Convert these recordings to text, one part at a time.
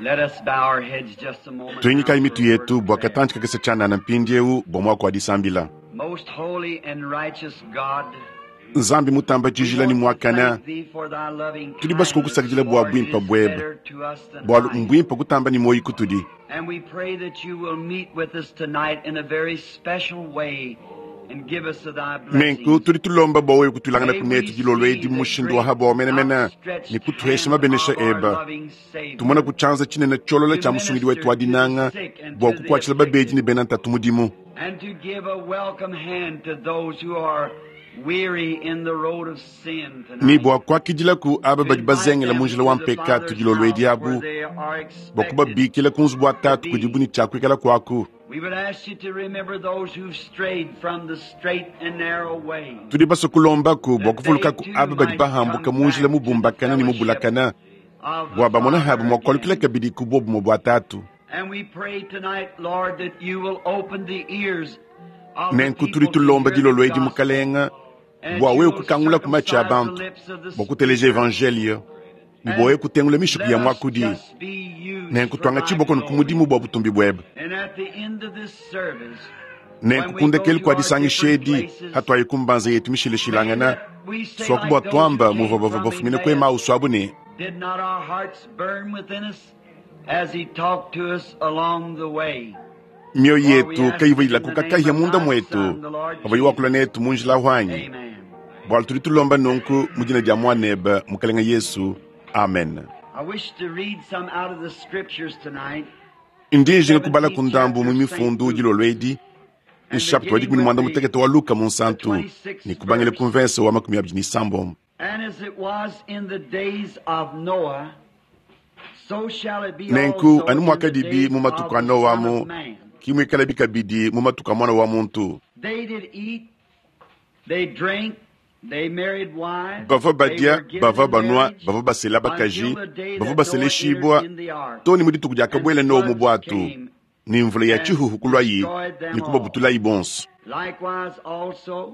Let us bow our heads just a moment. Tuinika imitu yetu bwakatanchika kisachana na mpindieu bomwa kwa disambila. Most holy and righteous God, Nzambi mutamba jijila ni mwakana. Tulibasi kukusakijila bwa bwimpa bweba. Bwa mbwimpa kutamba ni moyi kutudi. And we pray that you will meet with us tonight in a very special way and give us thy Nenku blessings. tulitulomba bawe kutulangana kunetu jilolwe di mushindu wa haba wa mena. Ni kutuheshima benesha eba. Tumona kuchanza chine na cholola cha musungidi wetu wadinanga. Bwa kukwachila babeji ni benanta tumudimu. And to give a welcome hand to those who are weary in the road of sin tonight. Ni bwa kwa kijila ku aba bajibazenge la munjila wampeka tujilolwe di abu. Where they are Bwa kuba expected. bikila kunzubu watatu kujibuni chakwikala kwaku. We would ask you to remember those who strayed from the straight and narrow way. Tulibasa kulomba ku bwa kufuluka ku aba bajibahambuka munjila mubumbakana ni mubulakana. Bwa bamona habu mwakolukila kabidi kubobu mubwatatu. And we pray tonight, Lord, that you will open the ears of the Nenku people to tulitulomba hear the jilolwe di gospel, mukalenga. and Bwa you we will kukangula kumachi circumcise abantu. the lips of the Bwa kuteleje evangelio. Ni bwa we kutengule mishuku ya Let us mwakudi. just be used Nenku for tuanga thy chiboko glory. nkumudimu bwa butumbi bweba. And at the end of this service, Nenku kundekeli kwa disangi shedi. Hatwa yikumbanza yetu mishilishilangana. we say Swa kubwa like those tuamba who came muvavava from fumine kwe Emmaus, mauswabune. did not our hearts burn within us as he talked to us along the way? Mio yetu kaiva kukakahia munda mwetu. Abayi wakula netu munjila hwanyi. Amen. Bwa tulitulomba nonku mujina jamwa neba mukalenga Yesu. Amen. I wish to read some out of the scriptures tonight. Indinji kubala kundambu mumifundu jilolwedi. Nshaptu wadi kumini mwanda mutekete wa Luka monsantu. Ni kubangile konvense wa makumi abjini sambo. And as it was in the days of Noah, so shall it be Nenku also anu in mwaka the dibi days of mumatuka the Noa Son mu. of Man. Kimwe kalabika bidi mumatuka mwana wa muntu. They did eat, they drank, they married wives, Bava they badia, were given bava in banwa, marriage bava basela bakaji, until the day bava that basele Noah shibwa. entered in the ark. Toni muditu kujaka And bwele no floods mubwatu. came Ni mvule ya and chihuhu kulwa yi. destroyed them Ni kuba all. butula ibons. Likewise also,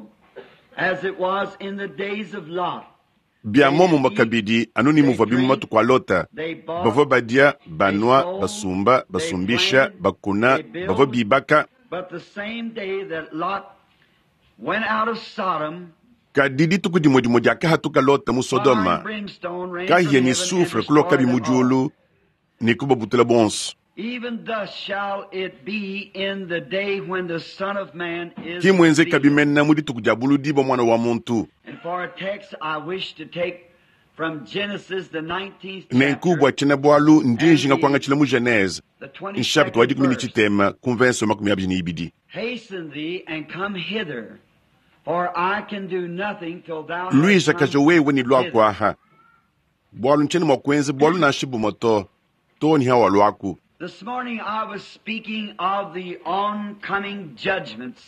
as it was in the days of Lot, Bia momo makabidi, anu ni muva bimu matuka lota. they bought, Bava badia, banwa, basumba, basumbisha, bakuna, bava bibaka. but the same day that Lot went out of Sodom, Ka didi tuku di modi modi aka hatuka lota mu fire Sodoma. and brimstone rained Ka from hiya ni heaven and sufre kuloka bi destroyed them all. mujulu. Ni kuba butula bons. Even thus shall it be in the day when the Son of Man is Kimwenze revealed. kabimena mudi tukujabulu diba mwana wa muntu. And for a text, I wish to take from Genesis, the 19th Nenku chapter, bwa chena bwalu ndinji nga kwanga chila mu Genèse. the Nshapitu wadi 22nd kumini verse. chitema konvenso makumi abjini ibidi. Hasten thee and come hither, for I can do nothing till thou Luisa hast come kajo wewe ni lwa hither. kwa ha. Bwalu ncheni mwakwenze bwalu na shibu moto. Toni hawa lwaku. This morning I was speaking of the oncoming judgments.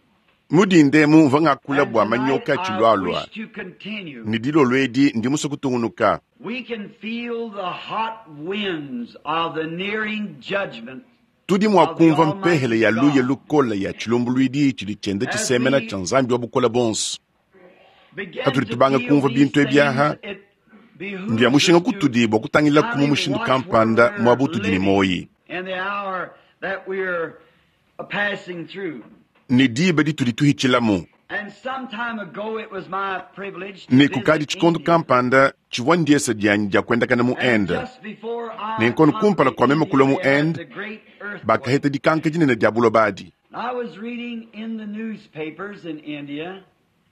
Mudi ndemu vanga kula And bwa tonight manyoka I chilwalwa. wish to continue. Nidilo lwedi ndimuso kutungunuka. We can feel the hot winds of the nearing judgment. Tudi mwakumva mpehele ya luye lukola ya chilombulwidi chili chende As chisemena we chanzambi wa bukola bons. Begin Katuli to tubanga feel kumva these bintu things, ebyaha. it behooves Ndiya mushinga us to kutudi bwa kutangila kumu mushindu kampanda mwabutu jini moyi. in the hour that we're passing through. Ni diba di tuli tuhichilamu. And some time ago it was my privilege to Ni visit kukadi chikondo India. kampanda chiwandiesa dianja kwenda kana mu And enda. just before I Ni nkonu come kumpala to kwa mema India, kula mu they had end, the great earthquake. Bakaheta di kanka jine na diabulo badi. I was reading in the newspapers in India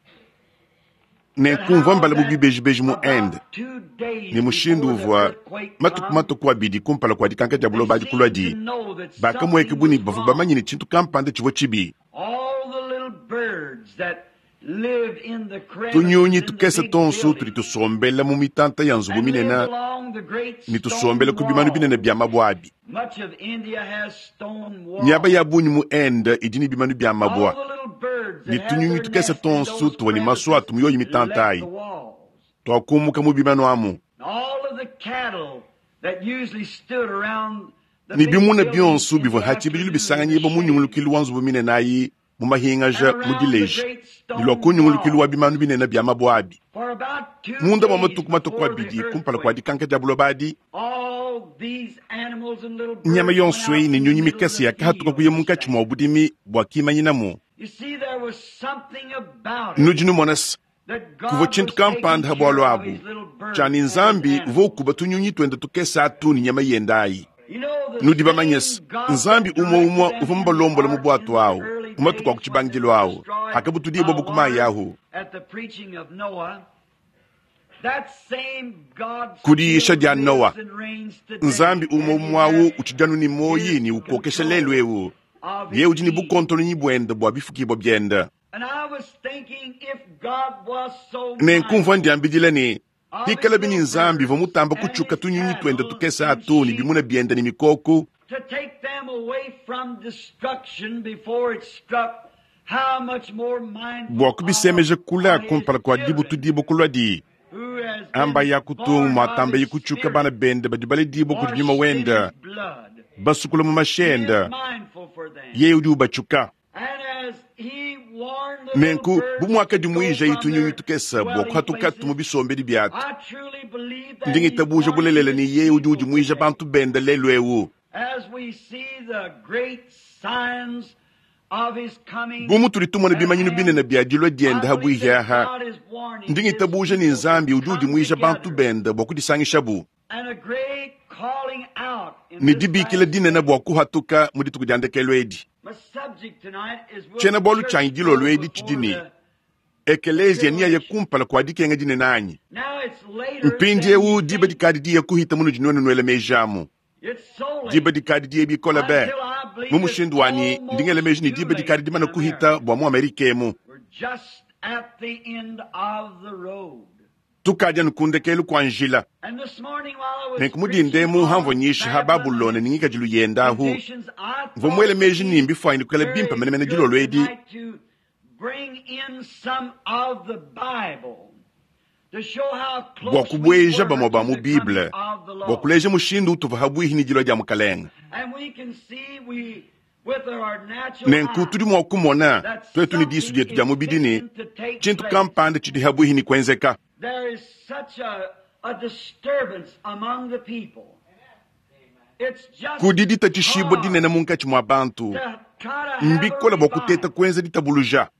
Ne that kumva how mbala mu that bibeji mu end. about 2 days Ni mushindu before the uvwa earthquake matuku come, matuku wa bidi kumpala kwa di kanka diabulo badi they kulwa seemed di. to know that Baka something mweke buni was bafu wrong. bamanyini chintu kampanda chivo chibi. All the little birds that lived in the crevices Tunyunyi in the tukese big tonsu buildings tuli tusombela mu mitanta ya nzubu and lived minena. along the great Ni stone tusombela kubimanu binene walls. bya mabwabi. Much of India has stone walls. Nyaba ya bunyi mu end idini bimanu bya All mabwa. the little birds Ni that had tunyunyi their tukese nests in tonsu those tuwani maswa crevices tumuyo left yimitantai. the walls. Twakumuka mu bimanu amu. All of the cattle that usually stood around the Ni big bimuna buildings byonsu in the bivu hachi bijulu afternoon bisanga in the nyeba munyungulu shade. kilu wanzu bumine nayi mu mahingaja And mu around the village. great stone Nilwa kunyungulu kilu wa wall. bimanu binene bya mabwabi. For about 2 Munda wa days matuku matuku wa before the bidi kumpala kwa earthquake, di kanka jabulo badi. all nyama yonso iyi ni nyunyi mikasi yakahatuka kuye munkachi mwa budimi bwa kimanyinamu nujinu monas kuvo chintu kampanda habwalo abu chani nzambi uvo kuba tunyunyi twende tukesa atu ni nyama yendayi nudiba manyes nzambi umwa uvo mbalombola mubwatu wawo umatukwa kuchibangilo wawo hakabu tudie bobo kuma yahu kudiyisha dya Noa nzambi umwawo uchijanu ni moyi ni ukokesha lelwewo ye ujini bukontolo ni bwenda bwa bifukibwa byenda nenkumva ndiambidile ni hikala bini nzambi vomutamba kuchuka tunyunyi twenda tukesa atoni bimuna byenda ni mikoko bwa kubisemeje kula kumpala kwa dibu tudibo kulwa di amba ya kutungu matamba yikuchuka bana bende badibale dibo kujinyuma wenda basukula mu mashenda ye udi ubachuka nenku bumwaka dimwija itunyunyi tukesa bwa kuhatukatu mu bisombedi byatu ndingi tabuje bulelele ni ye udi udimwija bantu bende lelwewu bumu tulitumwa bimanyinu binene byadilwa dyenda habwihaha ndingi tabuje ni nzambi udi mwija bantu benda bwa kudisangisha bu ni dibikile dinene bwa kuhatuka mudi tukujandekelwedi chena bolu changilo lwedi chidini ekelezia niya ye kumpala kwa dikenga dinene anyi mpindi ewu diba dikadi diya kuhita munu jinwene nwele mejamu diba dikadi diya bikola be mumushindwani ndingele meji ni diba dikadi dimana kuhita bwa mu Amerikemu tukaja nkundekelu kwa njila nenkumudindemu hamvo nyishi ha Babulone ningika jilu yendahu vomwele meji nimbi faini kukele bimpa menemene jilo lwedi bwa kubweja bamo ba mu Bible bwa kuleje mushindu utuva habwihi ni jilo ja mukalenga nenku tudi mwa kumona twetu ni disu dietu ja mubidini chintu kampande chidi habwihi ni kwenzeka kudidita chishibo dinene munkachi mwa bantu mbikola bwa kuteta kwenze ditabuluja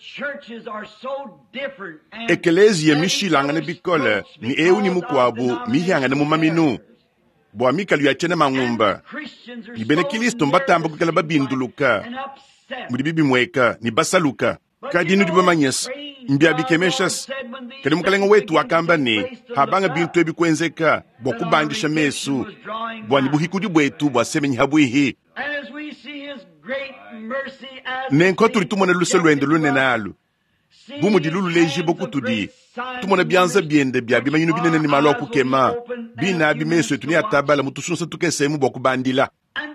ekelezia mishilanga ne bikola ni ewu ni mukwabu mihanga ne mumaminu bwa mikalu ya chene mangumba ibene Kristo mbatamba kukala babinduluka muri bibi mweka ni basaluka kadinu dibamanyes mbya bikemeshas kali mukalenga wetu akamba ni habanga bintu ebikwenzeka bwa kubandisha mesu bwa nibuhikudi bwetu bwa semenyi habwihi nenko tulitumona luso lwende lunenalu bumudilulu lejibo kutudi tumona byanza byende bya bimanyinu binene ni malo kukema bina bimeso etuni atabala mutusunsa tukesemu bwa kubandila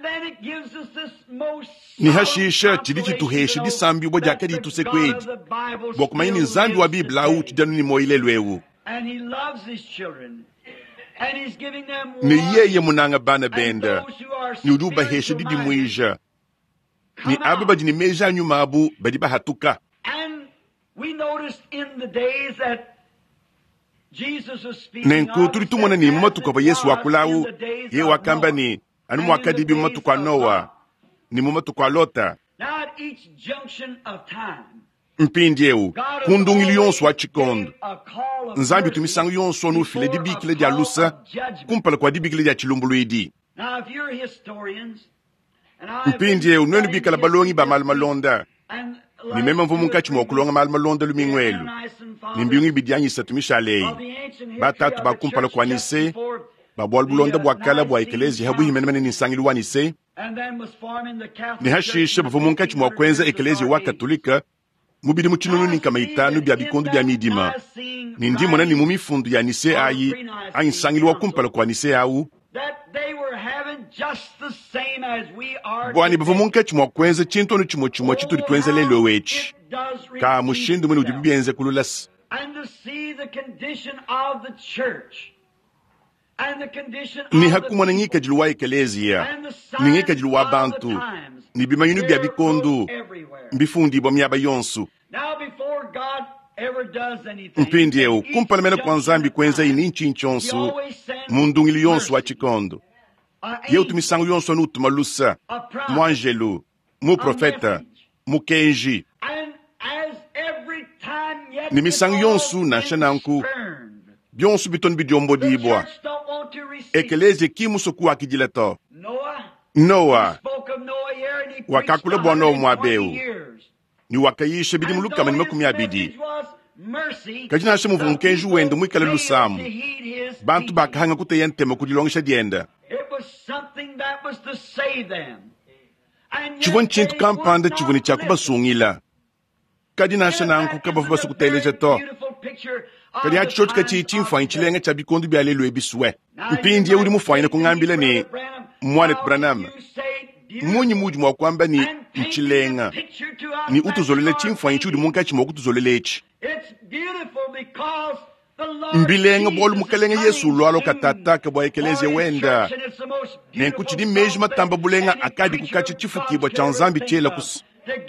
ni hashisha chidi chituheshe disambi bwa jakadi itusekwedi bwa kumanyini nzambi wa Biblia au chidanu ni moile lwewu ni yeye munanga bana benda ni uduba heshe didi mwija ni abe bajini meja nyuma abu badiba hatuka nenku tulitumona ni mmatuka ba Yesu wakulawu ye wakamba ni anu mwakadibi mmatuka Noa ni mmatuka Lota mpindi ewu kundungili yonso wa chikondo nzambi tumisangu yonso nufile dibikile dia lusa kumpala kwa dibikile dia chilumbuluidi mpindi ewu nwenu bikala balongi ba malmalonda ni mema mvu munkachi mwakulonga malmalonda lumingwelu ni mbiyungi bidianyisa tumishalei batatu bakumpala kwa nise babwala bulonda bwakala bwa ekelezi habu himenemene nisangilu wa nise ni hashisha bavu munkachi mwakwenza ekelezi wa katolika mubidi muchinunu ni kama itanu bya bikondu bya midima ni ndimo na ni mumifundu ya nise ayi anyisangilu wa kumpala kwa nise au bwani bavu munkachi mwakwenza chintonu chimochimo chituri twenze lelo wechi ka mushindu mwini udibibienze kululasi ni hakumwana ngika jilu wa ekelezia ni ngika jilu wa bantu ni bimanyunu bya bikondu mbifundi bwa myaba yonsu mpindi ewu kumpala mena kwa nzambi kwenza ini nchi nchonsu mundungili yonsu wa chikondo ye utumisango yonso ni utuma lusa mu angelo mu profeta mu kenji ni misango yonso na shananku byonso bitoni bidyombo dibwa ekeleze kimuso kuwa kijileto Noah wakakule bwana omwabeu ni wakayishe bidi mulukama ni makumi abidi kajina ashe muvumu kenji wende mwikale lusamu bantu bakahanga kute yentema kudilongisha dienda chivoni chintu kampanda chivoni chakuba sungila kajina ashe nanku kabafu basu kuteleje to kadi hachi choti kachi chimfa inchilenga chabikondu bialelu ebiswe mpindi uli mufayina kungambile ni mwanet Branham munyi muji mwa kwamba ni mchilenga ni utuzolele chimfa inchi uli munka chimo kutuzolelechi mbilenga bolu mukalenga Yesu lwalo katata kabwa ekeleze wenda nenkuchi di meji matamba bulenga akadi kukachi chifukibwa chanzambi chela kus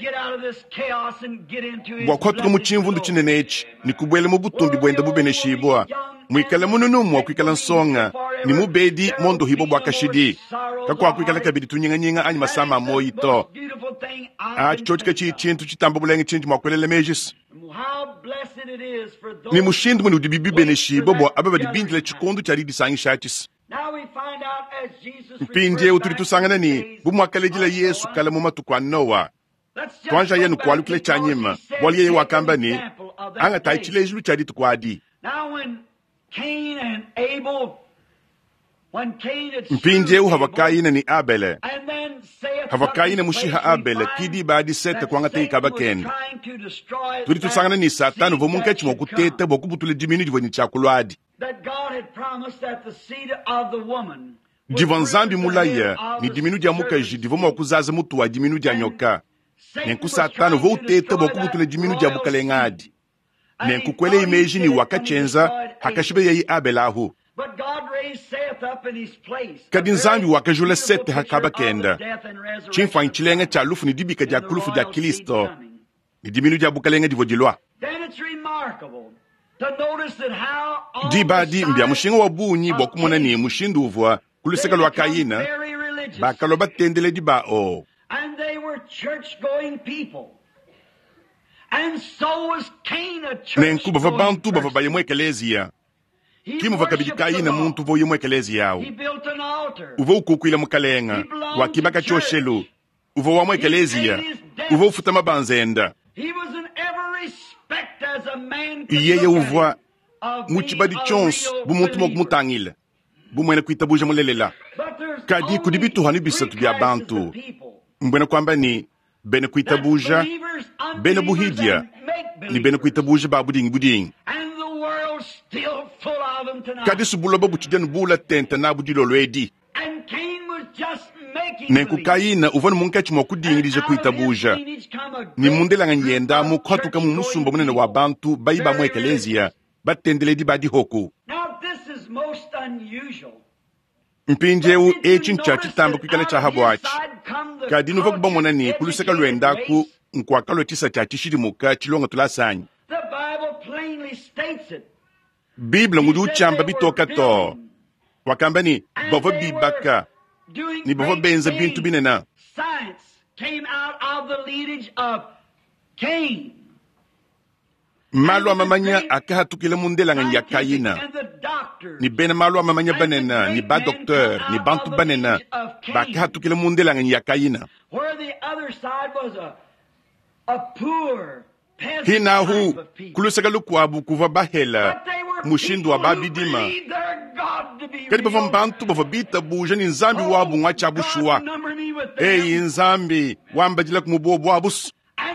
bwakwatuka muchimvundu chinenechi ni kubwele mubutumbi bwenda bubeneshibwa mwikala mununu kwikala nsonga ni mubedi mondo hibo bwakashidi kakwa kwikala kabidi tunyinga anyi masama moito chochika chintu chitamba bulenga chinji mwakwelele mejis ni mushindu mwini udibibi beneshibo bwa ababa dibindile chikondu chari disangishachis mpindie uturitusangana ni bumwakalejila Yesu kala mumatu kwa Noah twanja yenu kwalukile chanyima bwali yeye wakamba ni anga taichilejilu chari tukwadi mpindie uhavakayina ni Abele havakayina mushiha Abele kidi baadi sete kwanga teikaba kenda turitusangana ni Satani vomunkechi mwakutete bwakubutule diminu divoni chakulwadi divanzambi mulaya ni diminu dia mukaji divomo wakuzaza mutu wa diminu dia nyoka nenku Satani vo utete bwakubutule diminu dia bukalengadi nenku kwele imeji ni wakachenza hakashibe yayi Abele ahu kadi nzambi wakajule sete hakaba kenda chimfa inchilenga cha lufu ni dibika dia kulufu dia Kristo ni diminu dia bukalenga divodilwa dibadi mbya mushinga wa bunyi bwakumona ni mushindu uvwa kuluseka lwa Kayina bakalo batendele dibao nenku bava bantu bava bayemwe ekelezia kimu vakabidi Kayina muntu vo yemwe ekelezia yao uvo ukukwila mukalenga wakibaka choshelu uvo wamwe ekelezia uvo ufuta mabanzenda iyeye uvwa muchibadi chons bumuntu mokumutangile bumwene kuitabuja mulelela kadi kudibitu hani bisatu bya bantu mbwene kwamba ni bene kuitabuja bene buhidia ni bene kuitabuja babudingi kadi subula babu chidenu bula tenta na budilo lwedi nenku Kayina uvona munkachi mwakudingirije kuitabuja ni mundelanga nyenda mukwatuka mu musumba munene wa bantu bayiba mwekelezia batendele di badi hoku mpinjeu echincha chitamba kwikala cha habwachi kadi nuva kubamona ni kuluseka lwendaku nkwakalo tisa cha chishirimuka chilonga tulasanyi Biblia ngudu uchamba bitoka to wakamba ni bava bibaka ni bava benza bintu binena malu amamanya akahatukile mundelanga ya Kayina ni bene malu amamanya banena ni ba docteur ni bantu banena bakahatukile mundelanga ya Kayina hinahu kuluseka lukwabu kuva bahela mushindu wa babidima kadi bava mbantu bava bita buja ni nzambi wabu ngwachabushua nzambi wambajila kumubobo abus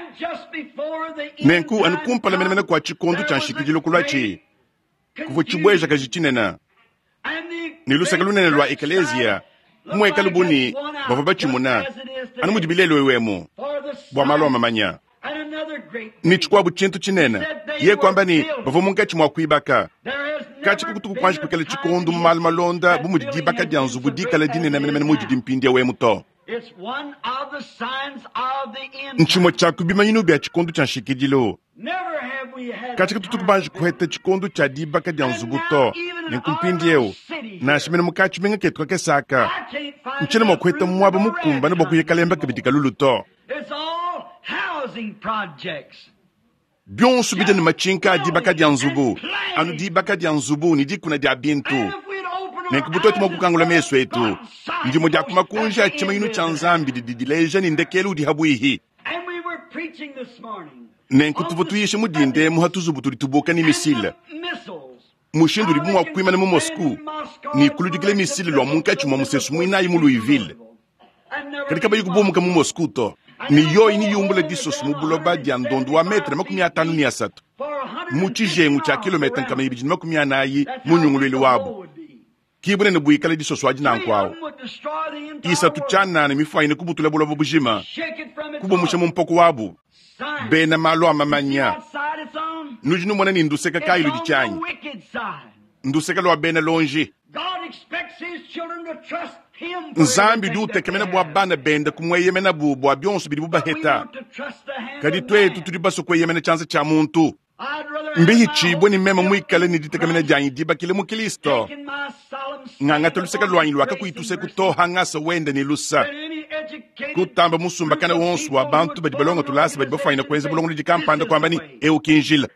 nenku anukumpala mene kwa chikondu chanshikijilo kulwachi kuvo chibweja kajichinena niluseka lunene lwa ekelezia mweka lubuni bava bachimuna anumudibilelo iwemo bwa malo mamanya ni chikwabu chintu chinena ye kwamba ni bava munkachi mwakuibaka kachi kukutuku kwanji kwekele chikondu mal malonda bumudidibaka dianzu budikala dinena mene mujidi mpindia wemuto nchimo chaku bimanyinu bya chikondu chanshikijilo katika tutukubanji kuheta chikondo cha diba kadi ya nzubuto ninkumpindi yeo na shimene mukachi menga ketuka kesaka nchene mwakuheta mwaba mukumba na boku yekalemba kabidika luluto byonsu bide ni machinka diba kadi ya nzubu anu diba kadi ya nzubu ni dikuna dia bintu nenkubuto eti mwakukangula meso etu ndi moja kumakunja chima inu chanzambi didileja ni ndekelu di habuihi nenkutuvutuyishe mudinde muhatuzubuturi tuboka ni misile mushinduri bumwa kuimana mu Moscou ni kuludikile misile lwa munkachi mwa musesu muina yi mu Louisville katika bayi kubomuka mu Moscou to ni yo ini yumbula disos mu buloba dia ndondo wa metre makumi atanu ni asatu muchije mucha kilometre kama yibijini makumi anayi munyungulwele wabu kibune ne buikale disos waji nankwao isa tuchana na mifwa ine kubutule bulobo bujima kubo mushe mumpoko wabu bena malo amamanya nujinu mwana ni nduseka kailu di chanyi nduseka lwa bena lonji nzambi du tekemena bwa bana benda kumwe yemena bubu abyonsu bidi buba heta kadi twetu tulibaso kwe yemena chanza cha muntu mbihi chibwe ni mema mwikale ni ditekemena janyi diba kile mukilisto nganga tuluseka lwanyi lwaka kuituse kutoha ngasa wende ni lusa kutamba musumba kana wonsu wa bantu badi balonga tulasi badi bafaina kwenze bulongo ni dikampanda kwamba ni ewu kinjila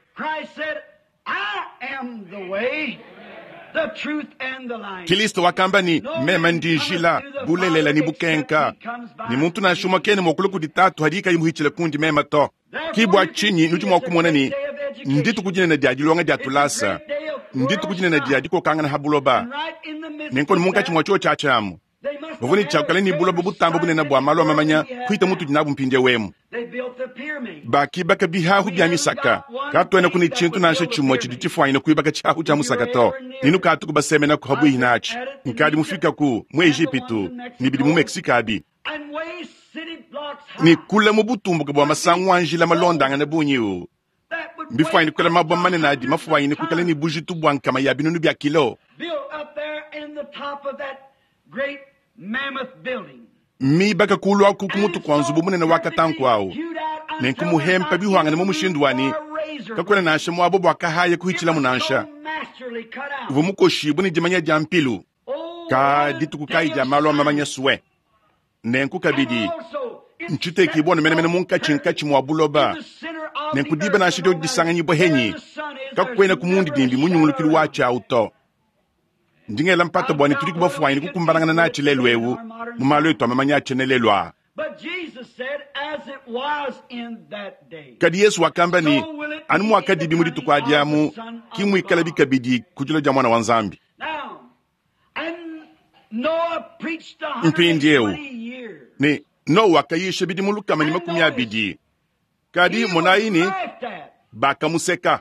Kilisto wakamba ni mema ndinjila bulelela ni bukenka ni muntu na shuma kene mokulu kuditatu hadika imuhichile kundi mema to kibwa chinyi nuju mwakumona ni nditu kujine na diaji luonga diatulasa nditu kujine na diaji ko kangana habuloba nenkoni munga chimwa cho chachamu bovuni chakale ni buloba butambo bunena bwa malo mamanya kuita mutu jinabu mpinde wemu baki baka bihahu bya misaka katwena kuni chintu na chimwa chiditifu ina kuibaka chahu cha musaka to ninu katu kubasemena ku habu hinachi nkadi mufika ku mu Egyptu nibidi mu Mexico abi ni kula mubutumbu bwa masangu anjila malonda ngana bunyiu before ni kula mabwa mane na di mafuwa ni kukala ni bujitu bwanka mayabinu nu bya kilo mi baka kulwa kukumutu kwa nzubu mune na wakatankwao nenkumu hempa bihuanga na mumushinduwani kakwena na ashe mwabo bwaka haya kuhichila munansha uvumuko shibu ni jimanya jampilu ka ditu kukai jamalo mamanya suwe nenku kabidi nchite kibona mene munka chinkachi mwabuloba nenku diba na ashe dio jisanga nyibo henyi kakwena kumundi dimbi munyungulukili wacha auto ndinge lampata bwani turiki bafuwa ini kukumbarangana na chilelwewu mumalo etu amamanya chenelelwa kadi Yesu wakamba ni anumu wakadi bimudi tukwadiamu kimu ikalabi kabidi kujilo jamwana wanzambi mpindi ewu ni Noa kayishe bidi muluka manima kumya bidi kadi monaini baka museka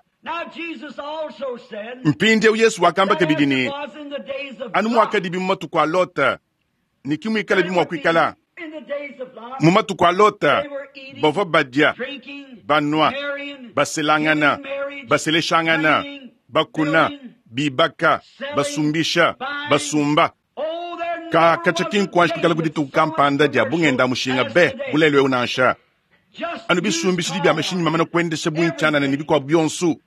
mpinde Yesu wakamba kabidi ni anumu wakadi bimatu kwa lota ni kimu ikalabi mwakwikala mumatu kwa lota bova badia banwa baselangana baseleshangana bakuna bibaka basumbisha basumba ka kachakin kwa shikala kuditu kampanda dia bungenda mushinga be bulelwe unansha anu bisumbishi bya mashini mamana kwendesha bunchana na nibikwa byonsu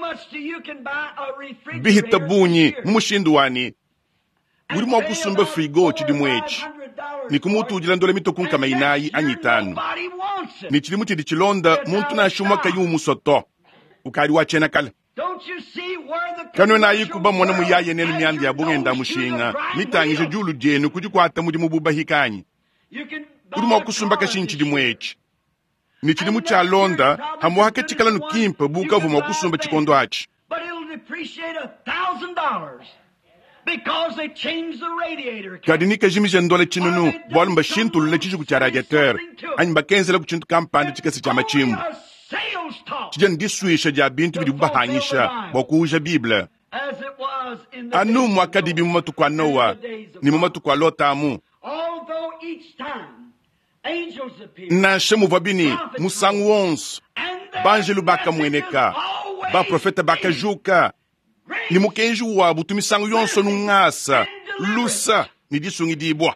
bihita bunyi mumushinduwani uri mwa kusumba frigo chidimwechi ni kumutu ujila ndole mito kunka mainayi anyitanu ni chilimu chidi chilonda muntu na shuma kayumu soto ukari wachena kala kanwe na yikuba mwana muyaye nenu myandi ya bungenda mushinga mitangije julu jenu kujikwata mudi mububa hikanyi uri mwa kusumba kashin chidimwechi ni chilimu cha londa hamu hake chikala nukimpa buka uvu mwa kusumba chikondo hachi kadi nika jimisha ndole chinunu bwala mba shintu lule chishu kucha radiateur anyi mba kenzela kuchintu kampande chikasi cha machimu chija ndisuisha ja bintu bidi ubahanyisha bokuja Biblia anu mwakadi bi mumatu kwa Noa ni mumatu kwa Lotamu na shemu vabini musangu wonsu banjelu baka mweneka ba profeta baka juka ni mukenju wa butumisangu yonso nungasa lusa ni disungi dibwa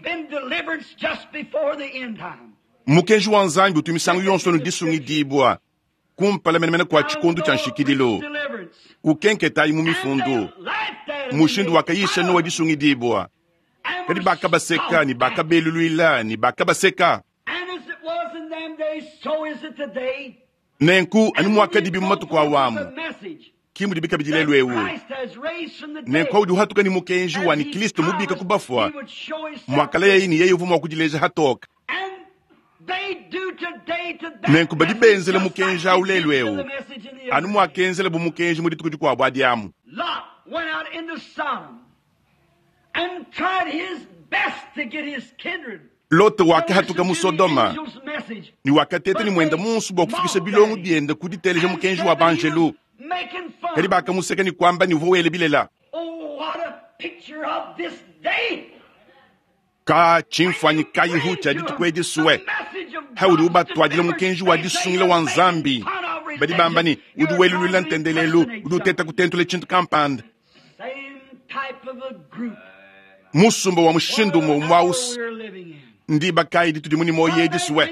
mukenju wa nzambi butumisangu yonso nu disungi dibwa kumpala menemene kwa chikundu cha nshikidilo ukenketa imu mifundu mushindu wakayisha no wadisungidibwa kadi baka baseka ni baka beluluila ni baka baseka nenku ani mwakadibi mumatu kwa wamu kimu dibika bijilelwewu nenku audu hatuka ni mukenji wa ni Kristo mubika kubafwa mwakala ya ini yeyo vumu wakujileja hatoka nenku badi benzele mukenji aulelwewu anu mwakenzele bu mukenji mudi tukuju kwa abwadi yamu. Lot went out into Sodom and tried his best to get his kindred. Lote wake hatuka mu Sodoma ni wakatete ni mwenda munsu bwa kufikisha bilongu bienda kuditeleje mukenji wa banjelu kadi baka museka ni kwamba ni vowele bilela. Oh, what a picture of this day. Ka chimfanyi kayi hucha ditukweji suwe haudu uba tuwajile mukenji wa disungile wanzambi badi bambani udu welu lulantendelelu udu teta kutentule chintu kampand Same type of a group. musumba wa mushindu mu mwaus ndi bakai ditu dimuni mo yeji suwe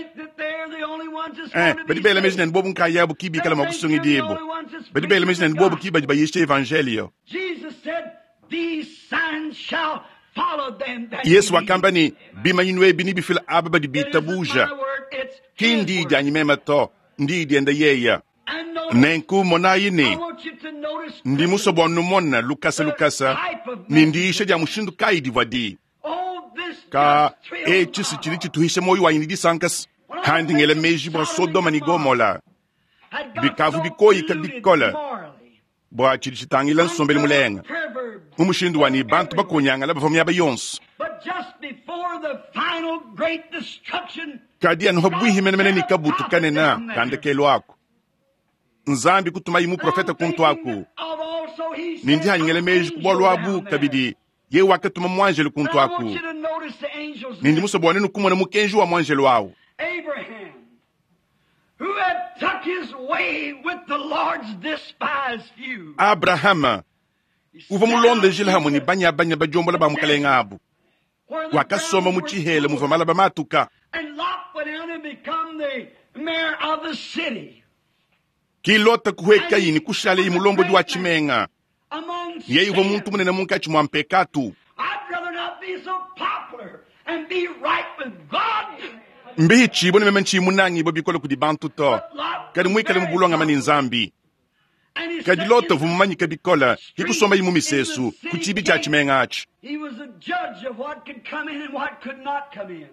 badi bela mejinen bobu nkaya bu kibi kala makusungi diebo badi bela mejinen bobu kiba jiba yeshe evangelio. Jesus said, these signs shall follow them that Yesu believe. wakambani bima yinwe bini bifila ababa di It is bitabuja my word, it's his kindi word. janyi mema to ndi dienda yeya And notice, nenku mona I yini want you to notice ndi musobo numona lukasa ni ndi ishe ja mushindu kaidi vadi oh, this ka just thrills chisi my chiri heart. chituhishe moyo wa inidi sankas handi ngele meji bwa Sodoma ni Gomola Had got bikavu so bikoyi ka polluted bikola morally. bwa chiri chitangila nsombele mulenga Perverb. mumushindu wani bantu bakunyanga laba famya yonse But just before the final great destruction, kadi anu habwihi menemene ni kabutu kanena kandekelo ako nzambi kutuma imu profeta kuntu ako nindi hanyele meji kubolo abu kabidi ye wakatuma mwanjelu kuntu ako nindi musobo wanenu kumona mukenji wa mwanjelu wao. Abraham, who had took his way with the Lord's despised few. Abrahama uva mulonda njila hamu ni banya bajombola ba mukalenga abu Where the wakasoma ground muchihele was muvamala bamatuka and Lot went out and become the mayor of the city. kilota kuheka yini kushale imulombo di wachimenga Among ye uva sinners. muntu munene munkachi mwampekatu I'd rather not be so popular and be right with God. mbichi bone meme nchimunangi bo bikolo kudi bantu to Lot kadi mwikale mubulonga mani nzambi and he kadi said loto in the vumumanyika bikola hikusomba imu in misesu the city kuchibi gate, cha chimenga achi he was a judge of what could come in and what could not come in.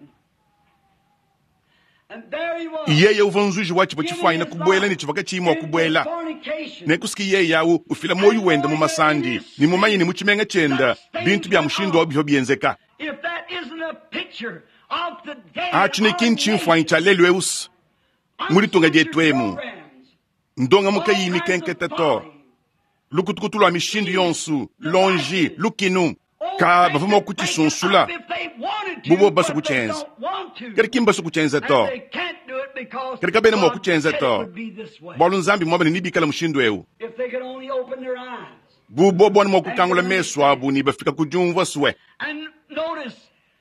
And there he was. yeye uva nzuji wachi giving bochifaina his kubwela life ni chivaka chimwa into kubwela fornication. nekuski ye yawu ufila moyu wenda mu masandi ni mumanyi ni muchimenga chenda bintu bya mushindo obyo byenzeka If that isn't a picture of the day achi ni kinchi mfwanyi cha lelweus mulitunga dyetwemu ndonga mukayini kenkete to lukutukutulwa mishindu yonsu lonji lukinu ka bavuma okuchisunsula bubo basu kuchenza kari kimba su kuchenza to kari kabene mo kuchenza to bolu nzambi mwabani nibikala mushindu ewu If they could only open their eyes. bubo bwana mo kukangula meso abu ni bafika kujumva suwe And notice,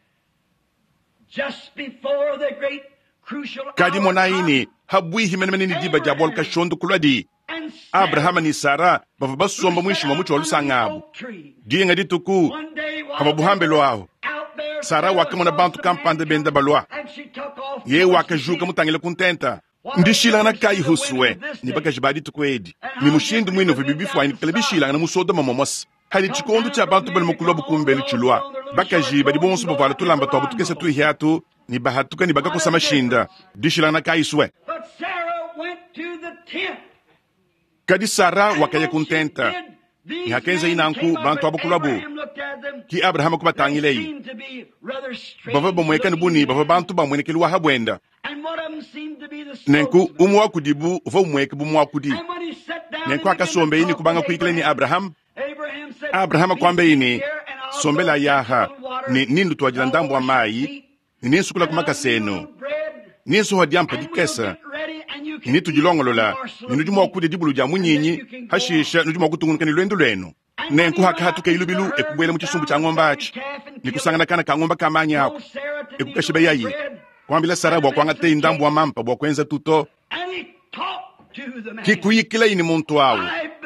just before the great crucial kadi hour monaini come, habwihi menemene ni diba jabol ka shondo kuladi and abrahama ni sara bava basomba mwishima mucho olusangabu diyenga dituku ababuhambelo aho sara wakamona bantu kampande benda balwa ye wakajuka mutangile kuntenta ndishilanga na kai huswe ni bakajibadi tukwedi ni mushindu mwino vibibifu ni kalebishilanga na musodoma momos hali chikondo cha bantu bali mukulobu kumbele chulwa bakajiba di bonso bovala tulamba to butukese tu hiatu ni bahatuka ni bakako samashinda dishilanga na kai swe But Sarah went to the tent. kadi sara And wakaya when she kuntenta did, these ihakenza men inanku came up, bantu and abukulabu Abraham looked at them. ki abrahama They kubatangilei seemed to be rather strange bava bomwekani buni looking bava men. bantu bamwenekeli wahabwenda And one of them seemed to be the nenku spokesman. umu wakudibu uva umweke bumu wakudi And when he sat down nenku and began akasombe to ini talk kubanga with kuikile ni abraham Abraham said, abrahama "Be kwambe ini here, and I'll sombela go yaha fetch a little water. ni nindu twajila I'll ndambu wa wash your mayi feet, ni ninsukula and kumaka I'll give you a senu little bread, ninsu hodiampa and we'll dikesa get ready, and you can ni eat tujilongolola the morsel ni of nujuma meat." wakude dibulu ja munyinyi hashisha nujuma wakutungunuka ni lwendu lwenu nenku haka hatuka ilubilu ekubwela muchisumbu cha ng'ombe achi ni kusangana kana ka ng'ombe kamanyi ako ekukashiba yayi kwambila sara bwakwanga te indambu wa mampa bwakwenza tuto And he talked kikuyikila ini muntu awu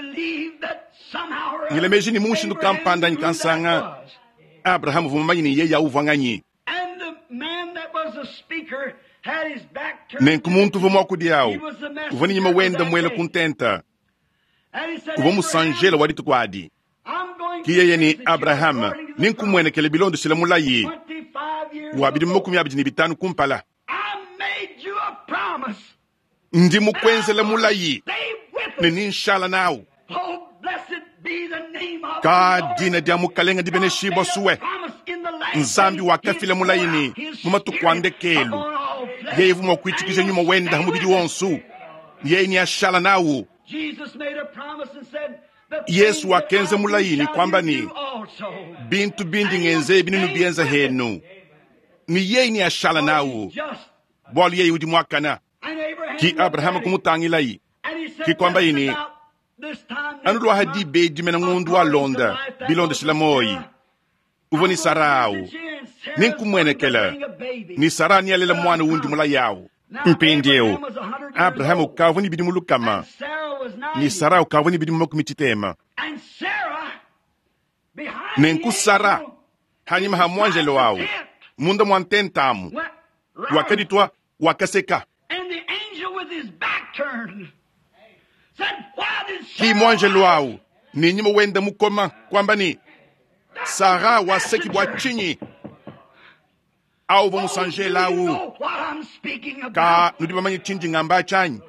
ngilemeji ni mushindu kampanda nkansanga Abrahamu vuma yini ye ya uvanganyi nenku muntu vuma kudiawu uvani nyima wenda mwele kuntenta uvamu sanjela waditu kwadi kiye ni Abraham ninku mwene kele bilondo sila mulayi wabidi mokumi abidi ni bitanu kumpala ndi mukwenzele mulayi nini inshala nawu ka dina dia mukalenga di bene shibo suwe nzambi wakafile mulayini mumatukwande kelu yevu mokwitikije nyuma wenda mubidi wonsu ye ni ashala nawu Yesu wakenze mulayini kwamba ni bintu bindi ngenze bininu bienza henu ni ye ni ashala nawu boli ye udi mwakana ki Abraham kumutangilai ki kwamba ini anudwa hadi beji mena ngundu wa londa bilonda silamoyi uvoni sarau ninku mwene kela ni sarani alela mwana wundi mula yao mpindieu Abraham kavuni bidi mulukama ni sarau kavuni bidi mmokumititema ninku Sara hanyima hamwanjelo wao munda mwantentamu wakaditwa wakaseka ki mwanjelo wao ni nyima wenda mukoma kwamba ni Sara waseki bwa chinyi au vomu sanje lau ka nudiba manyi chinji ngamba chanyi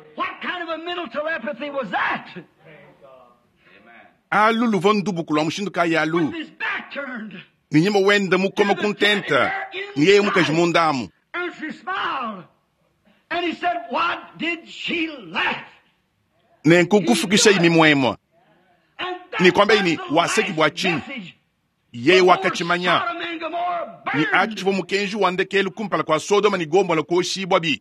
alulu vondubu kulwa mushindu ka yalu ni nyima wenda mukoma kuntenta niye mukajimundamu nenkukufukisha imi mwemwa ni kwamba ini waseki bwa chinyi ye wakachimanya ni akichivo mukenji wandekelu kumpala kwa Sodoma ni gombo la koshibwa bi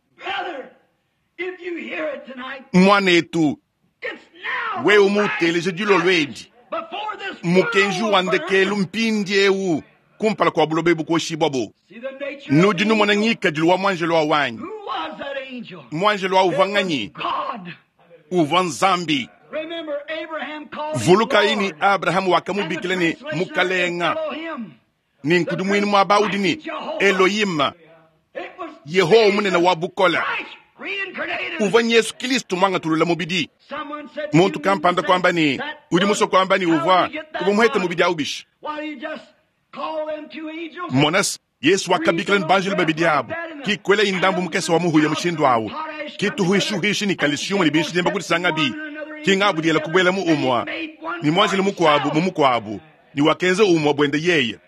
mwana etu we umuteleje dilo lwedi mukenji wandekelu mpindiewu kumpala kwa bulobebu koshibwa bo nujinu mwana ngika dilu wa mwanjelo wa wanyi mwanjelo wa uvanganyi uvanzambi vuluka ini Abraham wakamubikile ni mukalenga ni nkudumwini mwabaudi ni Elohim Yehowa munene wabukola uva Yesu Kristo mwanga tulula mubidi muntu kampanda kwamba ni udi muso kwamba ni uva kubumuhete mubidi aubish monas Yesu wakabikile nbanjili babidi abu kikwele indambu mkese wa muhu ya mshindu awu kitu huishuhishi ni kalisiumu ni binshi jemba kudisanga bi kingabu diela kubwela mu umwa ni mwanjili mukwabu ni wakenze umwa bwende yeye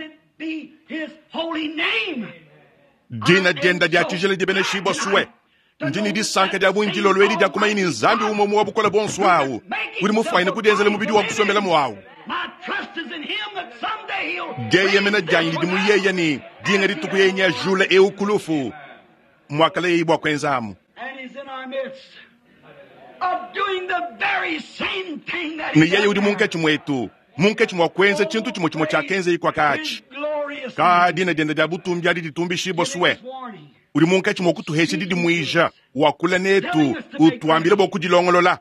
dina denda dia tijele di bene shibo suwe ndini di sanka dia bunjilo lwedi dia kuma ini nzambi umwa mu wabukola bonswawu uri mufaina kudenzele mubidi wa kusomela muwawu geye mena janyi di mu yeye ni dinga di tuku yenya jule e ukulufu mwakale yibwa kwenzamu ni yeye udi munkechi mwetu munkechi mwakwenze chintu chimo chakenze ikwa kachi kadina denda dia butumbya di tumbi shibo suwe udi munkechi mwakutuheshe di muija wakula netu utwambile bokudilongolola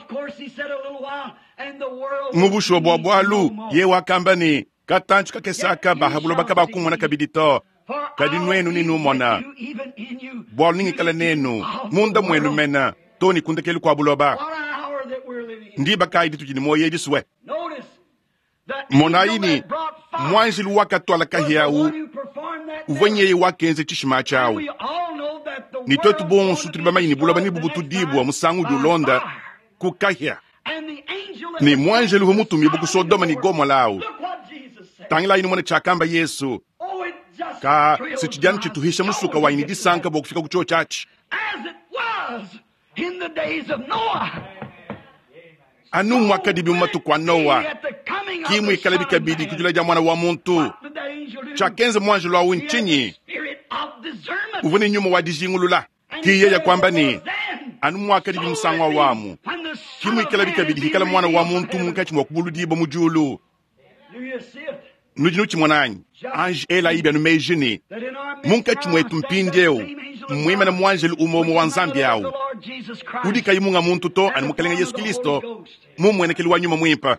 mubusho bwabwalu ye wakamba ni katanchu kakesaka bahabulo bakabakumwana kabidito kadi nwenu ninu mona bwalu ningi kala nenu munda mwenu mena toni kundekelu kwa buloba ndiba kaidi tujini moye diswe mona ini mwanjilu wakatwala kahiawu uvenye wakenze chishima chawu ni totu bonsu tribama ini buloba ni bubutu dibwa musangu dulonda kukahia ni mwanjilu humutumi buku Sodoma ni gomo lao tangila ini mwana chakamba Yesu ka sichijani chituhisha musuka wa ini disanka bokufika kucho chachi in the days of Noah. Anu mwaka dibi umatu kwa Noah. Kimu ikalabi kabidi kujula jamwana wa muntu. Chakenze mwanjilo wa unchinyi. Uvuni nyuma wa dijingulula. Kiye ya kwamba ni anu mwaka dibi msangwa wamu. Kimu ikalabi kabidi hikala mwana wa muntu mkachi mwakubulu diba mujulu. Nujinuchi mwananyi. Ange ela ibi anu meijini. Munkachi mwetu mpindeo. Mwema na mwanjilo umomo wa nzambi yao. udika imunga muntu to ani mukalenga Yesu Kristo mumwenekeli wa nyuma mwimpa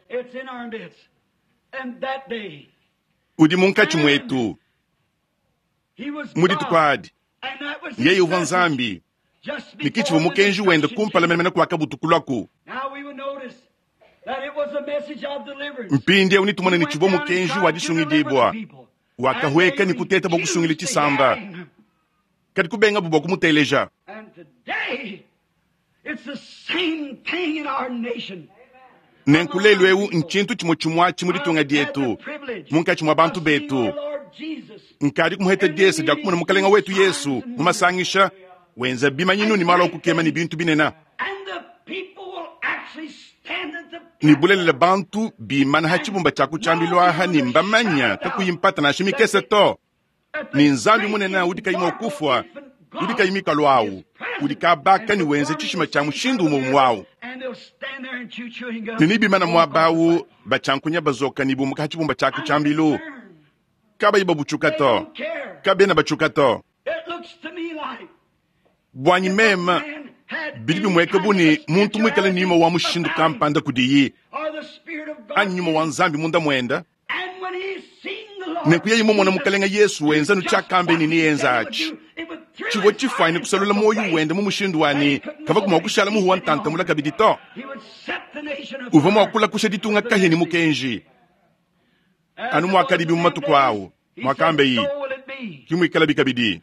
udi munkachi mwetu mudi tukwadi yeye uvanzambi nikichi vumukenji wende kumpala mena kwa kabutukulaku mpindi unitumana ni chivo mukenji wadisungidibwa wakahweka ni kuteta bokusungili chisamba kati kubenga bubo kumuteleja nenkulelwewu nchintu chimo chimwa chimuditunga dietu munka chimwa bantu betu nkadi kumuheta Yesu jakumuna mukalenga wetu Yesu mumasangisha wenza bimanyinu ni malo kukema ni bintu binena ni bulele bantu bimana hachibumba chaku chambilwa ha ni mbamanya kakuyimpata na shimikese to ni nzambi munena udika ima ukufwa udika imika lwawu udika baka ni wenze chishima cha mushindu umumwawu nini bimana mwabawu bachankunya bazoka ni bumuka hachibumba chaku chambilu kaba iba buchukato kabena bachukato bwanyi mema bilibi mweke buni muntu mwekale nima wa mushindu kampanda kudiyi anyuma wa nzambi munda mwenda nekuya yimo mwana mukalenga Yesu wenza nuchakambe nini yenza achi chivo chifaini kusalula moyu wende mumushindu wani kava kuma wakushala muhu wa ntanta mula kabidito uvama wakula kushaditunga kahini mukenji anu mwakadibi mumatu kwao mwakambe yi kimwikala bikabidi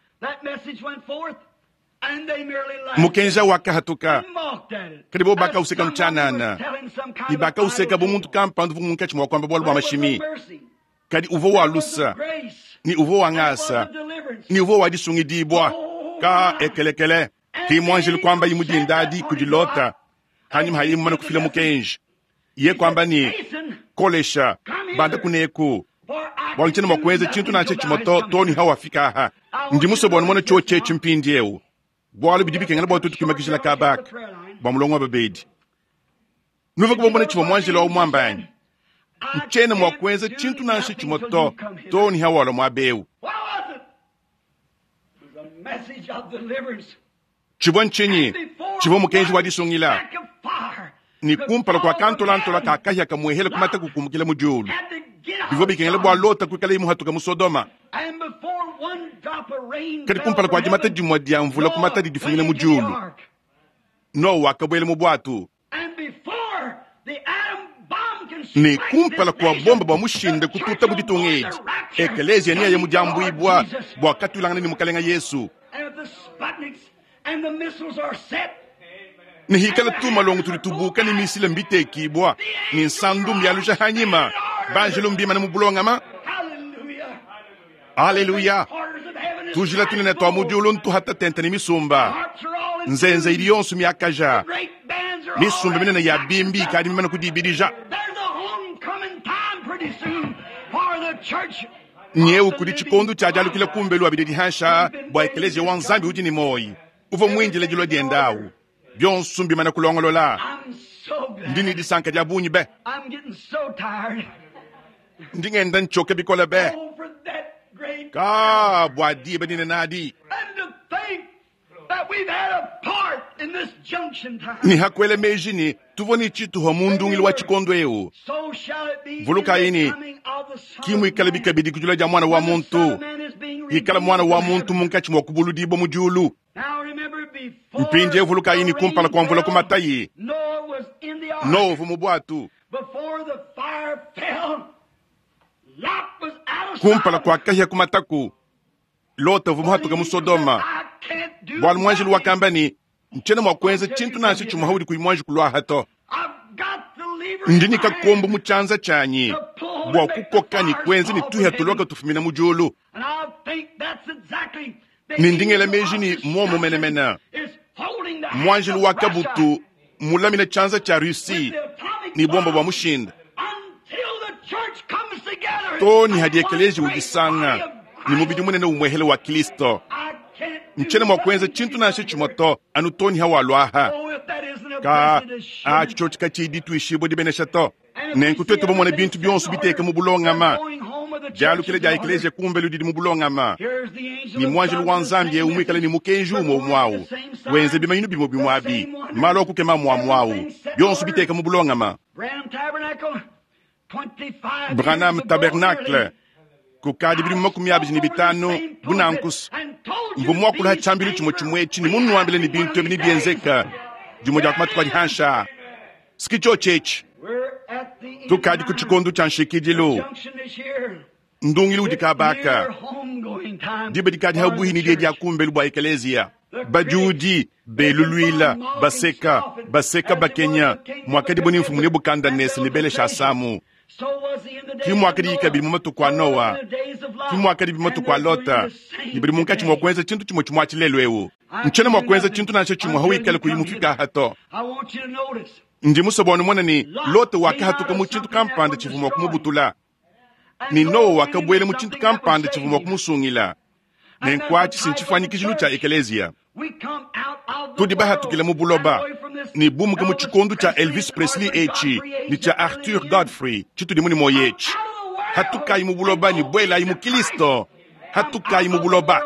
mukenja waka hatuka kadi bo baka useka mchanana ni baka useka bo muntu kampandu vu munkachi mwakwamba bwala bwa mashimi kadi uvo wa lusa ni uvo wa ngasa ni uvo wa disungidibwa ka ekelekele ki mwanjili kwamba yimudindadi kudilota hanyuma hayimu mana kufila mukenji ye kwamba ni kolesha banda kuneku wanchina mwakweze chintu na chechi moto toni hawa fika ha ndimuso bwana mwana cho chechi mpindi ewu bwala bidibi kengana bwa tutu kimakishila kabak bwa mulongo babedi nuva kubo mwana chivo mwanjila wa mwambani mchena mwakweze chintu na chechi moto toni hawa wala mwabewu chivo nchenyi chivo mukenji wadisungila ni kumpala kwa kantolantola kakahya kamwehele kumata kukumukila mujulu bivo bikengele bwa lota kwikala imu hatuka musodoma kati kumpala kwa jimata jimwa dia mvula kumata didifungile mujulu no wakabwele mubwatu ni kumpala kwa bomba bwa mushinde kututa buditungeji ekelezi niya ya mujambu ibwa bwa katulangana ni mukalenga Yesu ni hikala tuma longu tulitubuka ni misile mbiteki bwa ni nsandu mbialusha hanyima banjelu mbima na mubulonga ma haleluya tujila tunene twa mujulu ntu hata tenta ni misumba nzenze iliyonsu miakaja misumba minena ya bimbi kadi mimana kudibirija nyewu kudi chikondu cha jalu kila kumbelu abidedi hansha bwa ekelezi wanzambi uji ni moi uvo mwinjile jilo diendawu byonsu mbimana kulongolola ndini disanka jabunyi be ndingenda nchoke bikola be ka bwa diba nina nadi ni hakwele mejini tuvoni chitu wa mundungili wa chikondo eo vuluka ini kimu ikala bikabidi kujula ja mwana wa muntu ikala mwana wa muntu munkachi mwakubulu dibo mujulu mpinje vuluka ini kumpala kwa mvula kumatayi no vumubwatu kumpala kwa kahya kumataku lota vumuhatuka musodoma bwala mwanjili wakambani mchena mwakwenze chintu nasi chumuhawudi kuimwanji kulwa hato ndini kakombo muchanza chanyi bwa kukoka ni kwenze ni tuhe tuloka tufumina mujulu nindingela mejini momo menemena mwanjili wakabutu mulamina chanza cha Rusi ni bomba bwa mushinda to ni hadiekeleji udisanga ni mubidi munene umwehele wa Kristo mchene mwakwenze chintu nasi chumoto anutoni hawa lwaha ka chichochi kachidi tuishibo dibenesha to nenkutwetu bomone bintu byonsu biteke mubulonga ma jalu kile ja ekeleje kumbelu didi mubulonga ma ni mwanjili wanzambye umwikale ni mukenju umo umwawu wenze bimayinu bimo bimwabi malo kukema mwamu byonso biteka mu bulongama Branham Tabernacle kukadi bili makumi abiri ni bitano bunankus mvumo kula chambili chimo chimwechi ni munu ambile ni bintu ni bienzeka jumoja kuma tukadi hansha skicho chechi tukadi kuchikondo chanshikijilo ndungili udikabaka dibe dikadi habuhi ni dia kumbe lubwa ekelezia bajudi beluluila baseka bakenya mwakadi boni mfumu nebukanda nesi libele shasamu kimwakadi yikabili mumatu kwa Noa kimwakadi bimatu kwa Lota ibili munkachi mwakwenza chintu chimo chimwachilelwewo mchene mwakwenza chintu nanshe chimo hawikale kuyimufika hato ndi musobonu mwana ni Lota waka hatuka muchintu kampanda chifumo kumubutula ni Noa wakabwele muchintu kampanda chifumo kumusungila nenkwachi sinchifanyikijilu cha ekelezia tudiba hatukile mubuloba ni bumuka muchikondu cha Elvis Presley echi ni cha Arthur Godfrey chitu muni moyechi hatukai mubuloba ni bwela imu Kristo hatukai mubuloba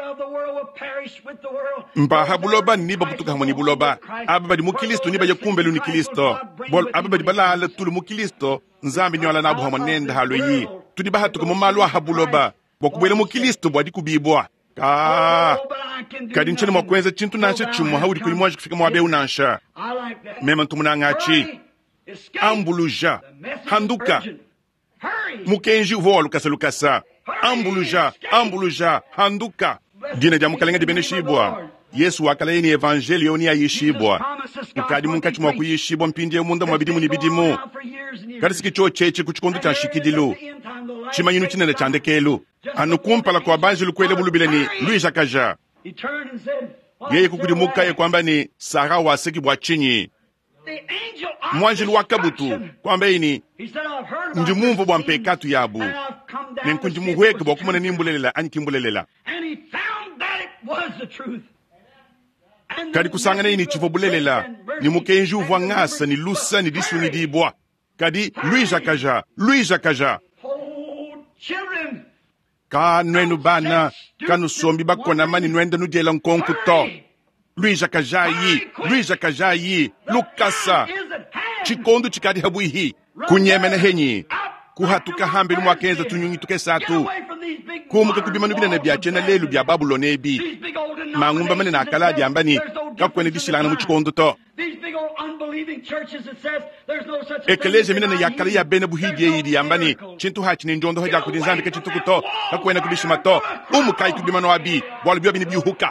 mba habuloba ni babutuka hamani buloba ababa di mu Kristo ni baje kumbelu ni Kristo bol ababa di balala tulu mu Kristo nzambi ni wala nabu hamanenda haloyi tudiba hatuka mumalwa habuloba bokubwele mu Kristo bwadi kubibwa kadi nchene mwakwenza chintu nanshe chumo hawudi kulimwaji kufika mwabe unansha mema ntumuna ngachi ambuluja handuka mukenji uvoa lukasa ambuluja handuka dina jamu kalenga dibene shibwa Yesu wakala yeni evangelio ni ayishibwa ukadi munkachi mwaku yishibwa mpindi munda mwabidimu ni bidimu kadi sikicho cheche kuchikondu cha shikidilo chimanyinu chinene chandekelu anukumpala kwa banjilu kwele bulubile ni Louis Jakaja yeye kukudimuka ye kwamba ni Sara waseki bwachinyi mwanjilu wakabutu kwamba ini njimumvu bwa mpekatu yabu nenkunjimuhweke bwa kumana nimbulelela anyikimbulelela kadi kusangana ini chivo bulelela ni mukenji uvwa ngasa ni lusa ni disu ni dibwa kadi Louis Jakaja ka nwenu bana kanu sombi bakona mani nwenda nudela nkonku to Louis Jakajayi lukasa chikondo chikadi habuihi kunyemene henyi kuhatuka hambeli mwakenza tunyungi tukesatu kumuka kubimanu bila na biachena lelu bia Babylon ebi mangumba mani na akala diambani kakwene dishilana mu chikondo to ekeleje mina na yakala ya bene buhidi yidi yambani chintu hachi ni njondo haja kudinzambi ke chintu kuto kakwene kubishima to umukai kubimanu abi walibyo bini biuhuka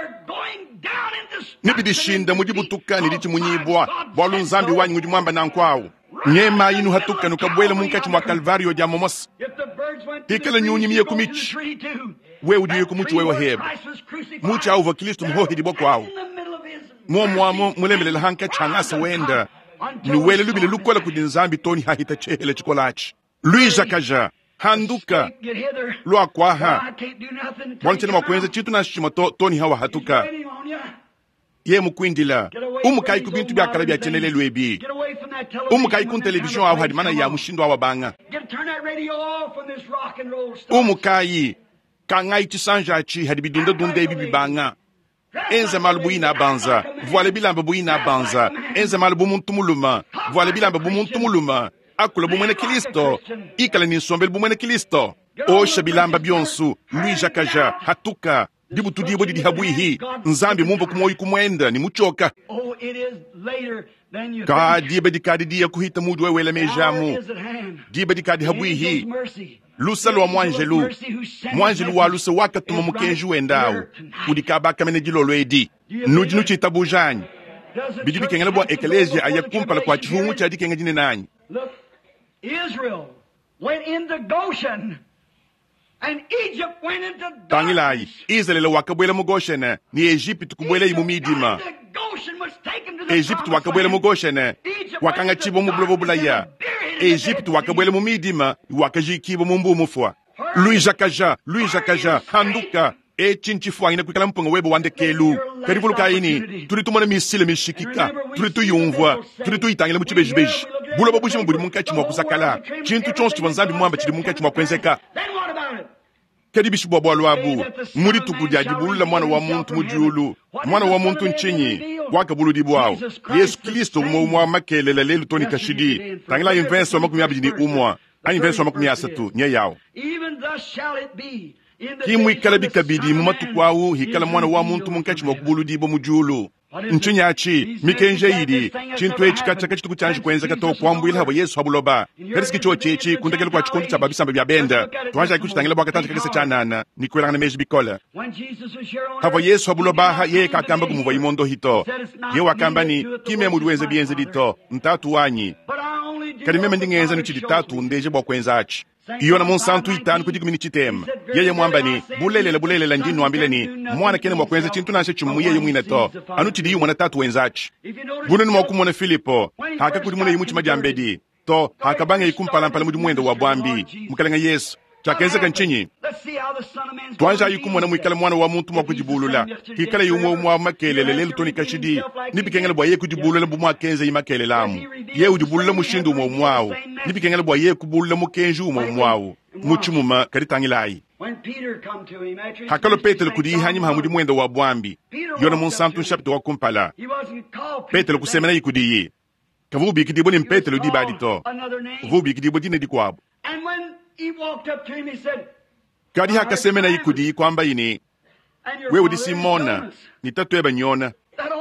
nibidishinda mujibutuka nilichi munyibwa walunzambi wanyu ngujimwamba na nkwao nyema inu hatuka nukabwele munkachi mwa Kalvario ja momos tikele nyunyi miye kumichi we udiye kumuchi wewa heba muchi au va Kristo mhohidi boko au mwamo mulemele hanka changasa wenda ni wele lubile lukola kudinzambi toni hahita chehele chikolachi Louis Jakaja handuka lwa kwaha mwanchene mwakwenza chitu na shima toni hawa hatuka ye mukwindila umukai kubintu bya kala bya chenele lwebi umukai kun television awu hadimana ya mushindo awabanga umukai kangai chisanja chi hadibidindo dunde bibanga enza malbu ina banza voile bilamba buina banza enza malbu muntumuluma voile bilamba bumuntumuluma akula bumene Kristo ikala ni sombel bumene Kristo o shabilamba byonsu Louis Jakaja hatuka dibutu dibo di habuihi nzambi mumbo kumoyi kumwenda ni muchoka ka dibe dikadi dia kuhita mudu wele mejamu dibe dikadi habuihi lusalo wa mwanjelu wa lusa wakatuma mukenju wendao udikabaka menejilolo edi nuchi tabujani bidibi kengele bwa ekelesia ayakumpala kwa chihungu cha dikenge jine nanyi Israel went into Goshen and Egypt went into Tangilai Israel wakabwela mu Goshen ni Egypt kubwela imu midima Egypt wakabwela mu Goshen wakanga chibo mu bulobo bulaya Egypt wakabwela mu midima wakajikibo mu mbumu fwa Louis Jakaja handuka chinchifwa ina kwikala mpunga webo wande kelu karibulu kaini tulitumana misile mishikika tulituyumvwa tulituyitangile mu chibejibeji bulobo bushima buli munkachi mwa kusakala chintu chonse chivanzambi mwamba chili munkachi mwa kwenzeka kadi bishibwa bwalwabu muri tukujaji bulula mwana wa muntu mujulu mwana wa muntu nchinyi waka buludi bwao Yesu Kristo mwa makelela lelu toni kashidi tangila invenso makumi abidi umwa a invenso makumi asatu nye yao kimwi kala bikabidi mumatukwau hikala mwana wa muntu munkachi mwakubuludi bo mujulu nchinyachi mikenje idi chintu echi kacha chituku chanji kwenza kato kwambwila habo Yesu habuloba karisiki cho chechi kundakele kwa chikundu cha babisamba bya benda twanja kuchitangila bwa katanja kakese chanana nikwelanga meji bikola habo Yesu habuloba ha ye kakamba kumuva imondo hito ye wakamba ni kime muduwenze bienze dito mtatu wanyi kalimeme ndingenza nuchi ditatu ndeje bwa kwenza achi iyo na monsantu itanu kujikumini chitem yeye mwambani bulelela njinu ambile ni mwana kene mwakwenza chintu nanshe chumu yeye mwine to anu chidi yu mwana tatu wenzachi bunu ni mwakumone Filipo haka kudi mune yimuchi majambedi to haka bange yikumpalampala mudi mwendo wa bwambi mkalenga Yesu chakenze kanchinyi twanja yikumona mwikala mwana wa muntu mwakujibulula kikala yu mwa makelele lelu toni kashidi nipikengele bwa ye kujibulula mbu mwakenze yimakele lamu ye ujibulula mushindu mwao nipikengele bwa ye kubulula mukenju mwao muchumuma karitangilayi hakalo Petelo kudi hanyima hamudi mwendo wa bwambi yona monsantu nshapito wakumpala Petelo kusemena yikudiyi kavubi kidibo ni Petelo di badito vubi kidibo dine di kwabo kadi hakasemena yikudi kwamba ini wewe di Simona nitatweba nyona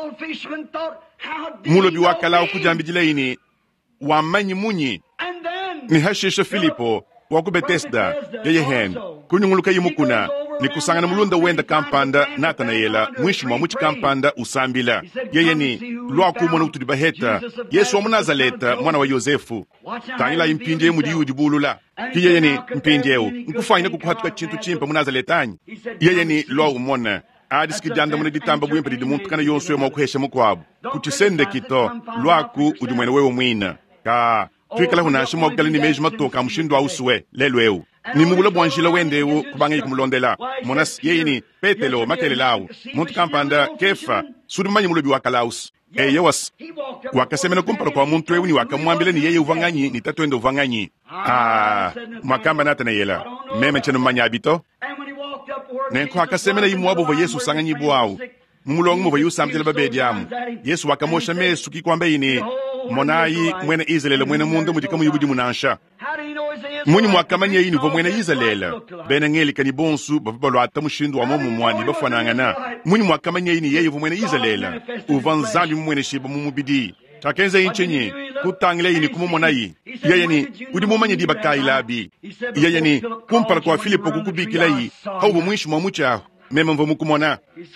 mulobi wakala ukujambijile ini wamanyi munyi ni hashesha Filipo waku Bethesda yeye hen kunyunguluka yimukuna ni kusangana mulunda wenda kampanda Nathanaela mwishi mwa muchi kampanda usambila yeye ni lwaku mwana utudiba heta Yesu wa Munazaleta mwana wa Yosefu tangila impinje mudi udibulula ki yeye ni mpinjeu nkufanya kukuhatuka chintu chimpa Munazaletani yeye ni lwa umona adiski janda mune ditamba bwempe di muntu kana yonso mwa kuhesha mukwabu kuchisende kito lwaku udimwene wewe mwina ka twikala hunashi mwakukala ni meji matoka mushindu wa usuwe lelweu ni mugula bwanjila wendewu kubanga yikumulondela monas yeye ni Petelo makelelawu muntu kampanda Kefa sudumanyi mulobi wakalaus yewas wakasemena kumpala kwa muntu ewu ni wakamwambile ni yeye uvanganyi ni tatuende uvanganyi mwakamba Nathanaela meme chenu manya abito nenko hakasemena yimuwabo vo Yesu sanganyi bwawu mulongo muva yusambile babediamu Yesu wakamosha mesu kikwambe ini monayi mwene Israeli mwene mundu mudikamu yubudi munansha munyi mwakamanya yini vo mwene Israeli bena ngeli kani bonsu bafabalo ata mushindu wa momu mwani bafanangana munyi mwakamanya yini yeye vo mwene Israeli uvanzambi mwene shiba mumubidi takenza yinchenye kutangile yini kumumonayi yeye ni udimumanye diba kailabi yeye ni kumpala kwa Filipo kukubikilayi haubo mwishi mwa mucha mema mvo mukumona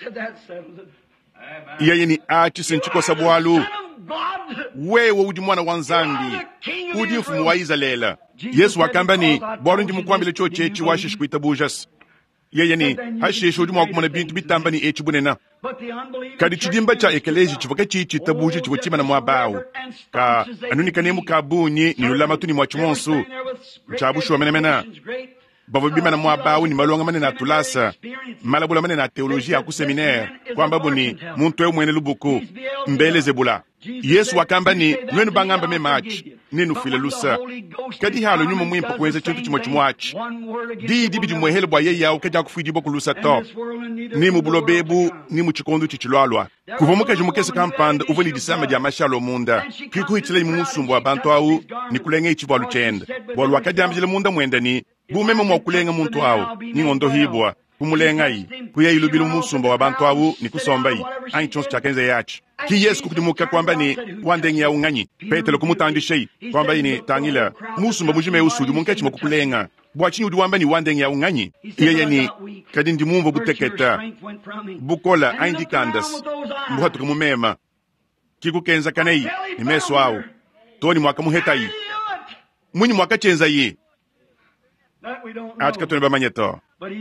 yeye ni achisenchiko sabwalu wewe udi mwana wanzambi udi mfumu wa Israeli Yesu wakamba ni boro ndi mukwambile cho chechi washish kuita bujas yeye ni hashish udi mwakumona bintu bitamba ni echi bunena kadi chidimba cha ekeleji chivoka chichi tabuji chivochima na mwabao ka anuni kanemu kabunyi ni ulama tu ni mwachimonsu mchabushu wa menemena bavo bima na mwabao ni malonga mane na tulasa malabula mane na teolojia ku seminaire kwamba buni muntu we mwene lubuku mbele zebula Yesu wakamba ni nwenu bangamba me match ninu file lusa kadi halo nyuma mwimpa kwenza chintu chimwachi di bidi mwehele bwa yeye yao kaja kufuidi boku lusa to ni mubulobebu ni muchikondu chichilwalwa kuvomuka jumukese kampanda uvoli disama ja mashalo munda kiku hitile musumbu wa bantu au ni kulenge ichivu aluchenda bolu wakajambile munda mwenda ni bumeme mwakulenga muntu au ni ngondo hibwa kumulengai kuya ilubilo musumba wa bantu au ni kusombai ai chonsi chakenze yachi ki Yesu kukudimuka kwamba ni wandengi ya unganyi Petelo kumutandishei kwamba ni tangila musumba mujime usudu munkechi mwakukulenga bwachini udiwamba ni wandengi ya unganyi yeye ni kadindi mumvo buteketa bukola aindi kandas mbuhatu kumumema kikukenza kanei ni meso au toni mwaka muhetai munyi mwaka chenza yi atika tuni bamanyeto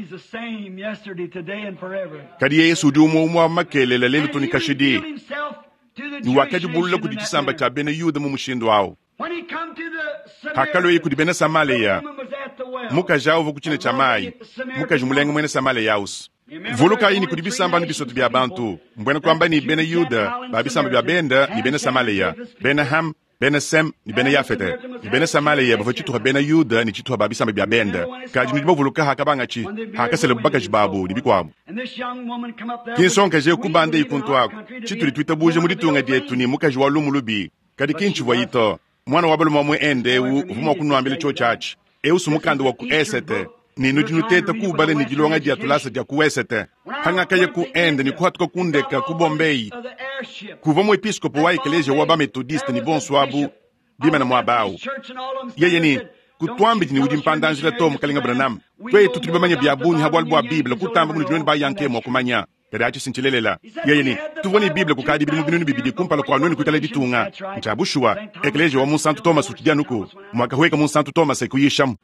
kadi Yesu udiumu umwa makelele lelu tuni kashidi ni wakati bulula kudichisamba cha bene yuda mumushindu wao hakalo yi kudibene Samaria muka jao vukuchine cha mai muka jumulenga mwene Samaria yaus voluka ini kudibisamba ni bisotu bya bantu mbwene kwamba ni bene yuda babisamba bya benda ni bene Samaria bene Ham bena Sem ni bena Yafete ni bena Samale yeba chitu bena Yuda ni chitu babisa mabia benda kaji ni bavuluka hakabanga chi hakasele bagaji babu ni bikwabo kinson kaje kubande ikuntwa chitu litwita buje muri tunga dietu ni mukaji walu mulubi kadi kinchi vayito mwana wabalo mamwe ende uvuma kunwa mbele cho church usumukando wa ku esete ni nujinuteta kubale ni jilonga dia tulasa dia ku esete hanga kaye ku ende ni kuhatuka kundeka kubombei kuvomo episkopo wa eklesia waba metodiste ni bonswabu bima na mwabao yeye ni kutwambi ni udimpandanjila tomu kalinga Branham kwe tutulibamanya biabuni habwalbwa Biblia kutamba munu jinoni ba yanke mo kumanya kada achi sinchilelela yeye ni tuvoni Biblia kukadi bimu binuni bibidi kumpala kwa noni kutale ditunga nchabushwa eklesia wa Monsanto Thomas utijanuko mwaka hueka Monsanto Thomas ekuyisham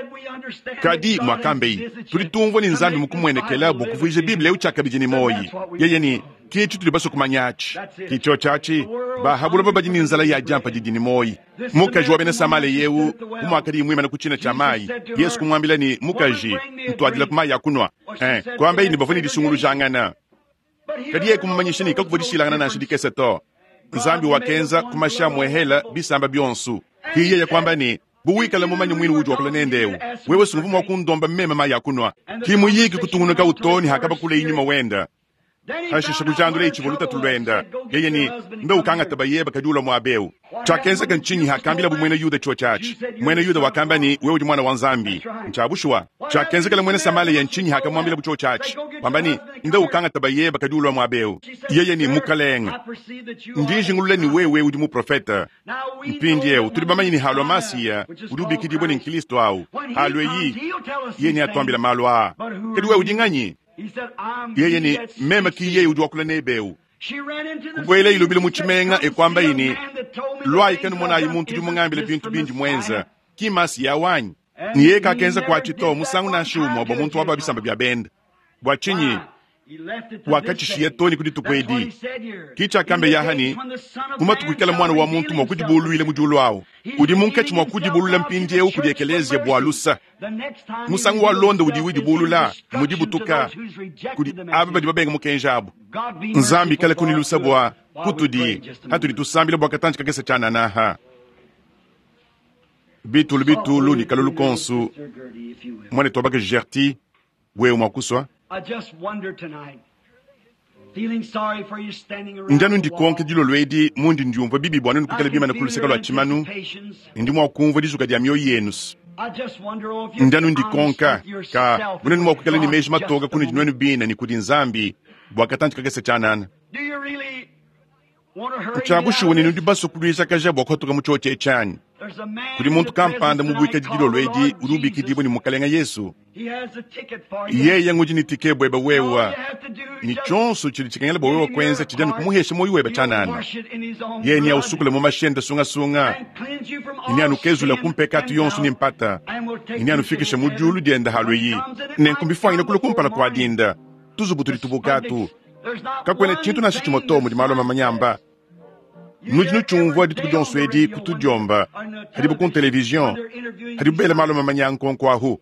kadi mwakambei tulitumvo ni nzambi mukumwenekela bokuvuje Biblia uchaka bijini moyi yeye ni kichu tulibaso kumanyachi kicho chachi ba habula babajini nzala ya jampa jidini moyi mukaji wabene Samale yewu umwakadi mwima na kuchina chamai Yesu kumwambila ni mukaji mtuadila kumai ya kunwa kwambei ni bafuni disungulu jangana kadi ye kumanyishini kakuvudishilangana na shidike seto nzambi wakenza kumasha mwehela bisamba bionsu hiye ya kwamba ni buwikala mumanyi mwini wuju wakula nendewu wewe sungufu mwakundomba mmema ma ya kunwa kimuyiki kutungunuka utoni hakaba kule inyuma wenda hashisha kujandule ichivoluta tulwenda yeye ni mbe ukanga tabayeba kadula mwabeu chakenza kanchinyi hakambila bu mwene Yuda chuo chachi mwene Yuda wakamba ni wewe mwana wa nzambi nchabushwa chakenza kala mwene Samale ya nchinyi hakamwambila bu chuo chachi kwamba ni mbe ukanga tabayeba kadula mwabeu yeye ni mukaleng ndinji ngulule ni wewe udi mu profeta mpindie utulibamanyi ni halwa masiya udubi kidibwe ni nkilisto au halwe yi yeye ni atwambila malwa kadi wewe udinganyi yeye ni mema ki yeye udwakula nebeu kubwele ilubile muchimenga ekwamba ini lwa ikanu mwana yimuntu jumungambile bintu binji mwenza kimasi ya wanyi ni yeye kakenza kwa chito musangu na shumo ba muntu waba bisamba bya benda bwachinyi wakachishiye toni kudi tukwedi kicha kambe yahani kuma tukukela mwana wa muntu mwakujibulu ile mujulu wao udi munkechi mwakujibulu la mpindie ukudi ekelezia bwalusa musangu wa londa udi wijibulu la mujibutuka kudi ababa dibabenga mukenjabu nzambi kale kunilusa bwa kutudi hatudi tusambila bwa katanchi kakese chana naha bitulu ni kalulu konsu mwane tobake jerti wewe mwakuswa njanu ndikonke dilo lwedi mundi ndiumva bibi bwana nukukala bima na kuluseka lwa chimanu ndi mwakumva dizuka dia mioyo yenus njanu ndikonka ka mune mwakukala ni meji matoga kuni jinwenu bina ni kudi nzambi bwakatanchi kakese chanana mchabushu wani nudibaso kulisa kaja bwakotoka muchoche echani kudi muntu kampanda mubwika dilo lwedi urubi kidibo ni mukalenga Yesu yeye nguji ni tike bweba wewa ni chonsu chili chikanyala bwewa kwenza chidani kumuheshe moyu weba chanana yeye ni ya usukule mumashenda sunga ini anukezula kumpekatu yonsu ni mpata ini anufikishe mujulu dienda halwe yi nenkumbifa ina kule kumpala kwa dinda tuzubuturi tubukatu kakwene chintu na shichimotomu di malo mamanyamba nujinu chumvwa ditu kujonsu edi kutujomba hadibu kun television hadibu bele malo mamanyanko nkwahu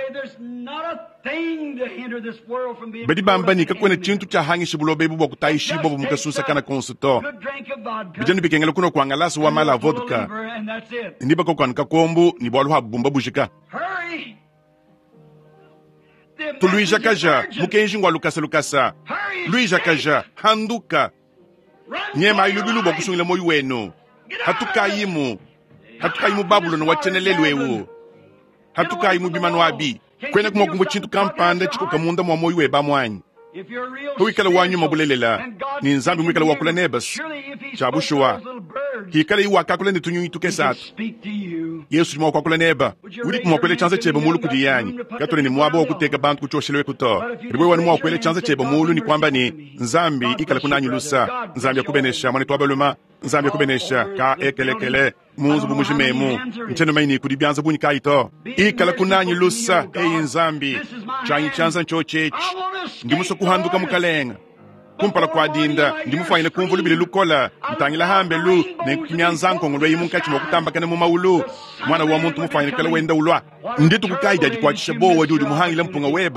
bedi bambani kakwene chintu cha hangi shibulo bebu bwa kutaishi bobu mukasusa kana konsuto bijanu bikengele kuno kwa ngalasi wa mala vodka ndiba kwa nkakombu ni bwalu habumba bushika tu Luija kaja mukenji ngwa lukasa Luija kaja handuka nyema ilubilu bwa kusungile moyu wenu hatukayimu Babuloni wachenelelu ewu hatukayimu bimanu wabi kwene kumwakumbu chintu kampanda chiko kamunda mwa moyu weba mwanyi huikala wanyu mabulelela ni nzambi mwikala wakula nebas chabushuwa hikala iwa kakula nitunyu itukesatu Yesu jima wakula neba uri kumwakwele chanza cheba mulu kudiyanyi katole ni mwaba wakuteka bantu kuchoshelewe kuto riwe wani mwakwele chanza cheba mulu ni kwamba ni nzambi ikala kunanyu lusa nzambi ya kubenesha mwani tuwabaluma nzambi ya kubenesha ka ekelekele muzu bumujimemu nchendo maini kudibianza bunyi kaito ikala kunanyu lusa eyi nzambi chanyi chanza nchochechi ndimuso kuhanduka mukalenga kumpala kwa dinda ndimufanyile kumvulu bile lukola mtangila hambe lu nekimyanzanko ngulwe yimunkachi mwakutambakana mumaulu mwana wa muntu mufanyile kala wenda ulwa nditu kukaida jikwachisha bowa judi muhangile mpunga weba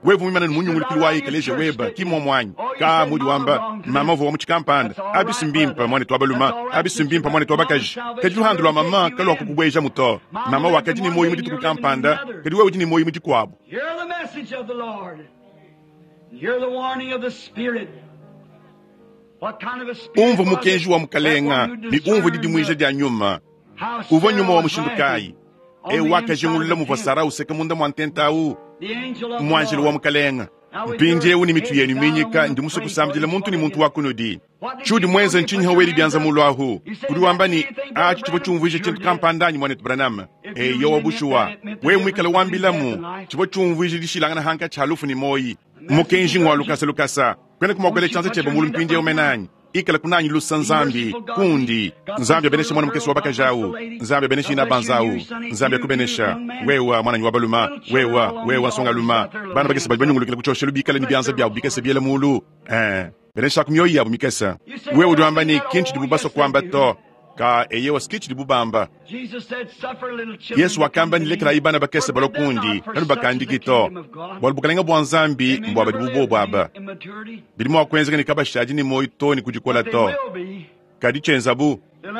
wevu mimana munyunguli kilwayi keleje weba kimo mwanyi ka mudi wamba mama vo muchikampanda abisimbimpa mwane twabaluma abisimbimpa mwane twabakaji kadi luhandulwa mama kalwa kukubweja muto mama wakati ni moyi mudi tukukampanda kadi wewu ni moyi mudi kwabo. Hear the message of the Lord. Hear the warning of the Spirit. What kind of a spirit? Umvo mukenji wa mukalenga ni umvo didi mwije dia nyuma uvo nyuma wa mushindukai wakaji ngulula muvasara useka munda mwantentau mwanjili wa mukalenga mpinje uni mitu yenu minyika ndi muso kusamjile muntu ni muntu wakunudi chudi mwenza nchinyi haweli bianza muluahu kudi wambani achi chipo chumvuje chintu kampandanyi mwanetu branama yowa bushuwa we mwikala wambilamu chipo chumvuje dishilangana hanka chalufu ni moyi mukenji ngwa lukasa kwene kumwagwele chanza cheba mulu mpinje umenanyi ikala kunanyi lusa nzambi kundi nzambi abenesha mwana mkesi wabaka jau nzambi abenesha inabanzau nzambi akubenesha wewa mwana nywa baluma wewa songa luma bana bakesi banyungulukile kuchoshe lubikala ni bianza bya bikese biela mulu benesha kumyoyi yabu mikesa wewa duamba ni kinchi dibubaso kwamba to ka eyewa skichi dibubamba Yesu wakamba nilekela ibana bakese balokundi nanu bakandikito bwalubukalenga bwa nzambi mbwaba dibubo bwaba bilimu wakwenzeka nikabashaji ni moito ni kujikola to kadi chenzabu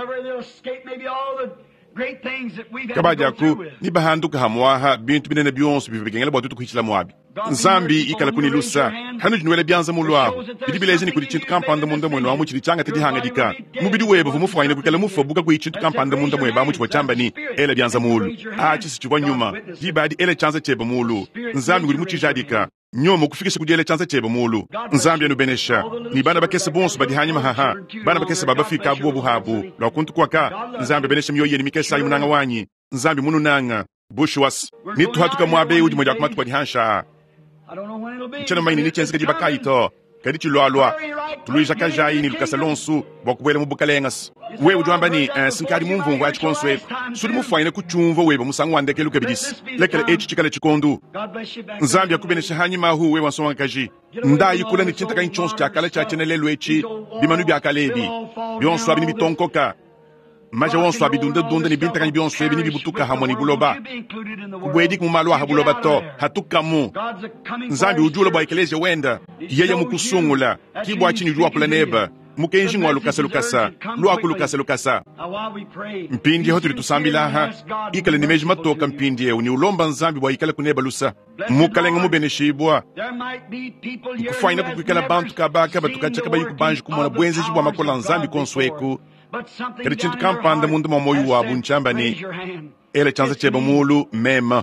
kabajaku ni bahanduka hamwaha bintu binene byonso bibigengela bwa tutu kuhichila mwabi nzambi ikala kunilusa hanu jinuwele byanza mulwaho bidibileze ni kuli chintu kampanda munda mwenu wamu chili changa titi hanga dika mubidi weba vumufu waine kukala mufu wabuka kui chintu kampanda munda mweba wamu chiwa chamba ni ele byanza mulu si chiwa nyuma dibadi ele chanza cheba mulu nzambi kuli muchijadika nyomo kufikisha kujele chanza cheba mulu nzambi ya nubenesha ni bana bakese bonsu badi hanyima haha bana bakese babafika abuwa buhabu la kuntu kwa ka nzambi benesha miyoye ni mikesa imunanga wanyi nzambi munu nanga bushwas ni tuhatuka mwabe udi mweda kumatu kwa dihansha mchana maini ni chensi kadi bakaito kadi chilwa tuluisha kajayi ni lukasa lonsu bakubwele mubukalengas we ujuamba ni sinkadi mumvungu achikonswe sudi mufaine kuchumva weba musangu wandeke luka bidisi lekele echi chikale chikondu nzambi ya kubenesha hanyi mahu we wansonga kaji nda yikula ni chintaka inchonsu chakala chachenelelu echi bimanu biakalebi bionsu abini bitonkoka maja wonsu abidunde ni bintaka ni bionsu ebi ni bibutuka hamoni buloba kubwedi kumalwa habuloba to hatukamu nzambi ujula bwa ekeleje wenda yeye mukusungula kibwa chini jua kulaneba mukenji ngwa lukasa lukasa mpindi hotu litusambila ikale ni meji matoka mpindi ni ulomba nzambi bwa ikale kuneba lusa mukalenga mubeneshibwa kufaina kukwikala bantu kabaka batukachaka bayi kubanji kumona bwenze jibwa makola nzambi konsweku kadi chintu kampanda mundu mamoyu wabu nchamba ni ele chanza cheba mulu mema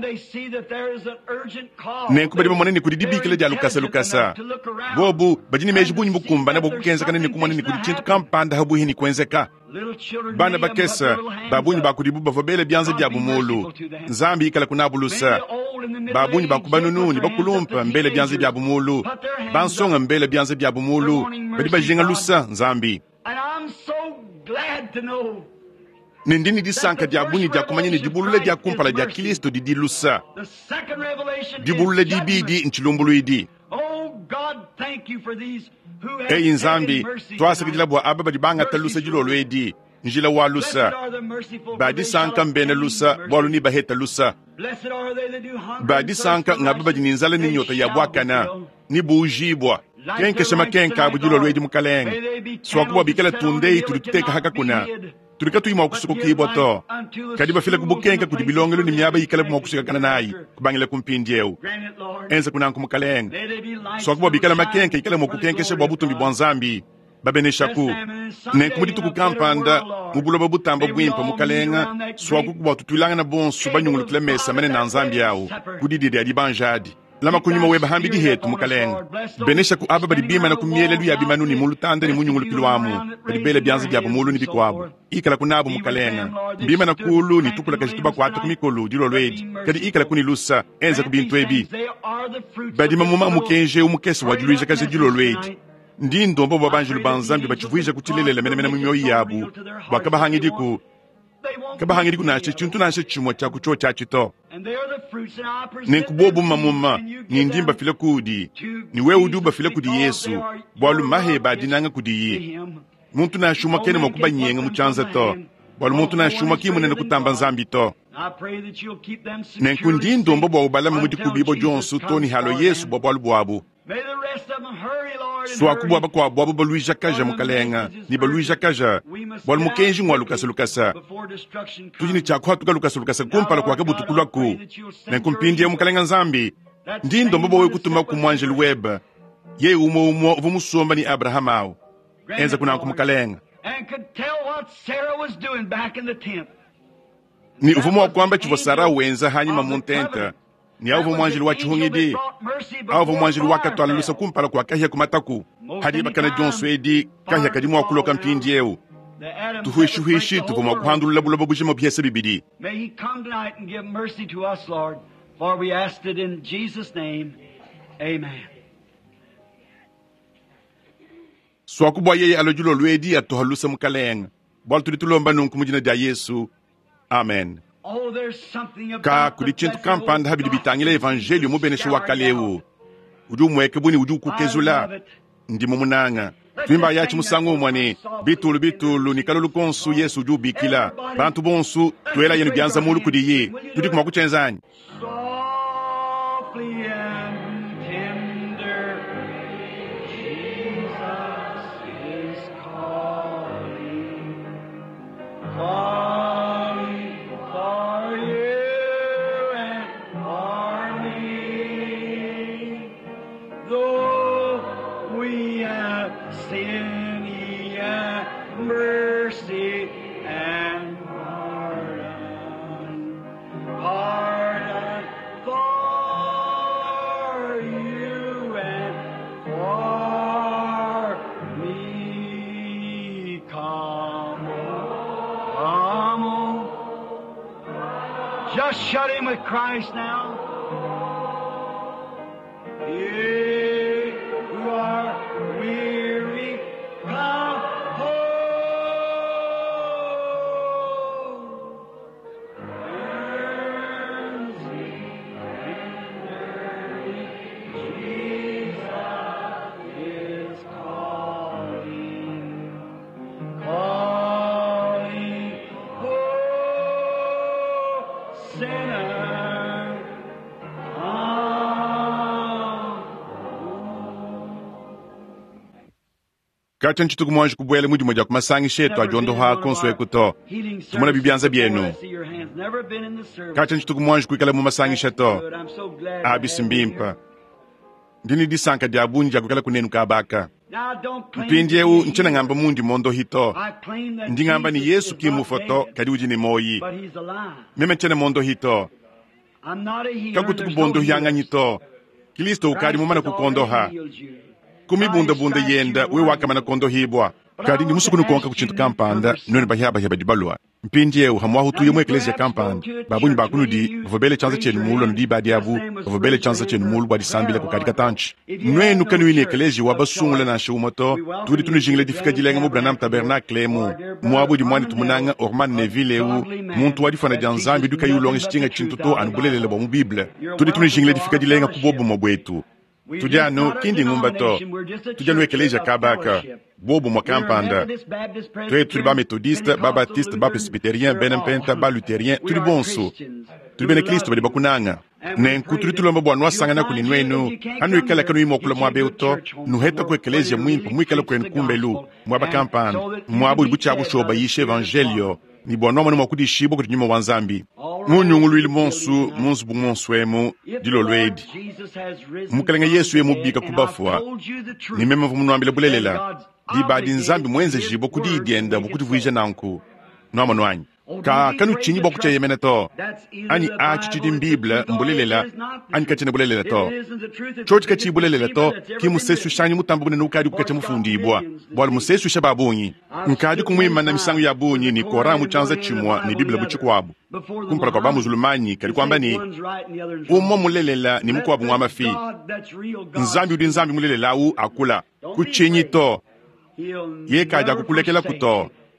nenkubadi mamone ni kudi dibikile dia lukasa bobu bajini meji bunyi bukumba na boku kenza kanini kumone ni kudi chintu kampanda habuhi ni kwenzeka bana bakesa babunyi bakudibu bavobele byanze bya bumulu nzambi ikala kunabulusa babunyi bakubanununi bakulumpa mbele byanze bya bumulu bansonga mbele byanze bya bumulu badi bajenga lusa nzambi nindini disanka dia bunyi dia kumanyini dibulule dia kumpala dia Kristo di dilusa dibulule dibidi nchilumbulu idi nzambi twasikijila bwa ababa dibanga talusa jilolo edi njila walusa badi sanka mbene lusa bwalu ni baheta lusa badi sanka ngababa jininzala ni nyota ya bwakana ni bujibwa kenke shema kenka abujilolo edi mukalenga swakuwa bikala tundei tulituteka haka kuna tulika tuima okusuko kiboto kadi bafile kubukenka kudi bilongelo ni myaba yikala kumokusika kana nayi kubangile kumpindieu enza kunanku mukalenga swakuwa bikala makenka yikala mokukenkeshe bwabutumbi bwanzambi babeneshaku nenkumudi tukukampanda mubuloba butamba bwimpa mukalenga swaku kuba tutulanga na bonsu banyungulukile mesa mene na nzambi yao kudidide adi banjadi lama kunyuma weba hambi di hetu mukalenga benesha ku aba badi bima na kumiele luya bimanu ni mulutanda ni munyungulukile wamu badi bele byanzi byabu mulu ni bikwabu ikala kunabu mukalenga bima na kulu ni tukula kajituba kwa atu kumikolu dilo lwedi kadi ikala kuni lusa enza kubintu ebi badi mamuma mukenje umukesi wajiluisha kaje dilo lwedi ndi ndombo babanjulu banzambi bachivuisha kuchilelela mene mumyoyi yabu bakabahangidiku kabahangidiku nache chintu nache chimwa chaku cho chachito nenkubobu mamuma nindimba file kudi ni we uduba file kudi Yesu bwalu mahe badinanga kudi yi muntu na shuma kene makuba nyenga muchanza to bol muntu na shuma ki munene kutamba nzambi to I pray that you'll keep them nen securely kundindo mbo bo bala mu until dikubi bo jonsu Jesus toni comes, halo Lord, Yesu and bo bol boabu may the rest of them hurry, Lord, and so akubwa hurry. ba kwa boabu bo Louis Jakaja mukalenga ni ba Louis Jakaja bol mukenji ngwa lukasa Before destruction comes. tujini chakwa tuka lukasa kumpala kwa kabutu kulaku nen kumpindie mukalenga nzambi ndindo mbo we kutuma ku mwangeli web ye umo vumusomba ni Abrahamao enza kuna kumukalenga And could tell what Sarah was doing back in the tent. ni uvumo wa kwamba chivo Sara wenza hanyuma muntenta ni au vumwanjili wa chihungidi au vumwanjili wa katwalusa kumpala kwa kahia kumataku hadi bakana jonsu edi kahia kadimu wa kuloka mpindi yeu tuhuishi tuvuma kuhandulula bulaba bujimo byese bibidi. May he come tonight and give mercy to us, Lord, for we asked it in Jesus' name. Amen. Swakubwa yeye alojulo lwedi atohalusa mukalenga bol tulitulomba nunku mujina dia Yesu. Amen. Oh, there's something about Ka the kulichintu blessed kampanda old habidi bitangile gospel evangelio mubenesha showered wakaleu down. udu mweke buni udu I kukezula love it. ndimo munanga twimba yachi musangu mwani bitulu nikalulu konsu Yesu udu bikila bantu bonsu twela yenu byanza mulu kudiye tudi kuma kuchenzani Softly and tender, Jesus is calling, calling for you and for me. Though we have sin, He hath mercy and pardon, pardon for you and for me. Come on. Just shut in with Christ now. Ye who are weary, come home. Jesus is calling, calling, oh, sinner, kacha nchituku mwanji kubwele mudi moja kumasangi shetu ajondo ha konswe kuto tumona bibyanza byenu kacha nchituku mwanji kuikala mu masangi sheto abisimbimpa ndini disanka dia bunja kukala kunenu kabaka mpindi eu nchena ngamba mundi mondo hito ndi ngamba ni Yesu kimu foto kadi uji ni moyi meme nchena mondo hito kakutuku bondo hyanga nyito Kristo ukari mumana kukondo ha kumibunda yenda we wakamana kondo hibwa kadi ni musukunu konka kuchintu kampanda noni bahaba dibalwa mpindi eu hamwa hutu yemu eklesia kampanda babuni bakunu di vobele chanza chenu mulo ndi badi abu vobele chanza chenu mulo badi sambile kukadi katanchi nwenu kanuini eklesia wabasungula na shumoto tudi tunu jingle difika jilenga mu branam tabernacle mu muabu di mwani tumunanga orman neville eu muntu wadi fana janzambi duka yulonga stinga chintuto anubulele bo mu bible tudi tunu jingle difika jilenga kubobu mobwetu tujano kindi ngumbato tujano eklesia kabaka bobo mwa kampanda tuli ba methodiste ba baptiste ba presbyterien benampenta ba luterien tuli bonso tuli bene Kristo bali bakunanga nenku tuli tulomba bwana wasangana kuninwenu anu ikala kanu imokula mwa beuto nuheta ku eklesia mwimpo mwikala ku enkumbelu mwa ba kampanda mwa bu buchabu shoba yishe evangelio ni bwana mwa kudi shibo kunyuma wanzambi munyungulu ili monsu munzu bumonswemu dilo lwedi mukalenga Yesu yemubika kubafwa ni mema vumunuambile bulelela di badi nzambi mwenze jibo kudi idienda bukuti vuija nanku nwama nwanyi ka kanu chinyi boku cha yemene to ani achi chidi mbibla mbulelela ani kachine bulelela to chochi kachi bulelela to ki musesu shanyi mutambu bune nukadi kukacha mufundi ibwa bwala musesu shababunyi nkadi kumwima na misangu ya bunyi ni koramu chanza chimwa ni bibla buchikwabu kumpala kwa bamu zulumanyi kadi kwamba ni umo mulelela ni mkwabu mwama fi nzambi udi nzambi mulelela u akula kuchinyi to ye kaja kukulekela kuto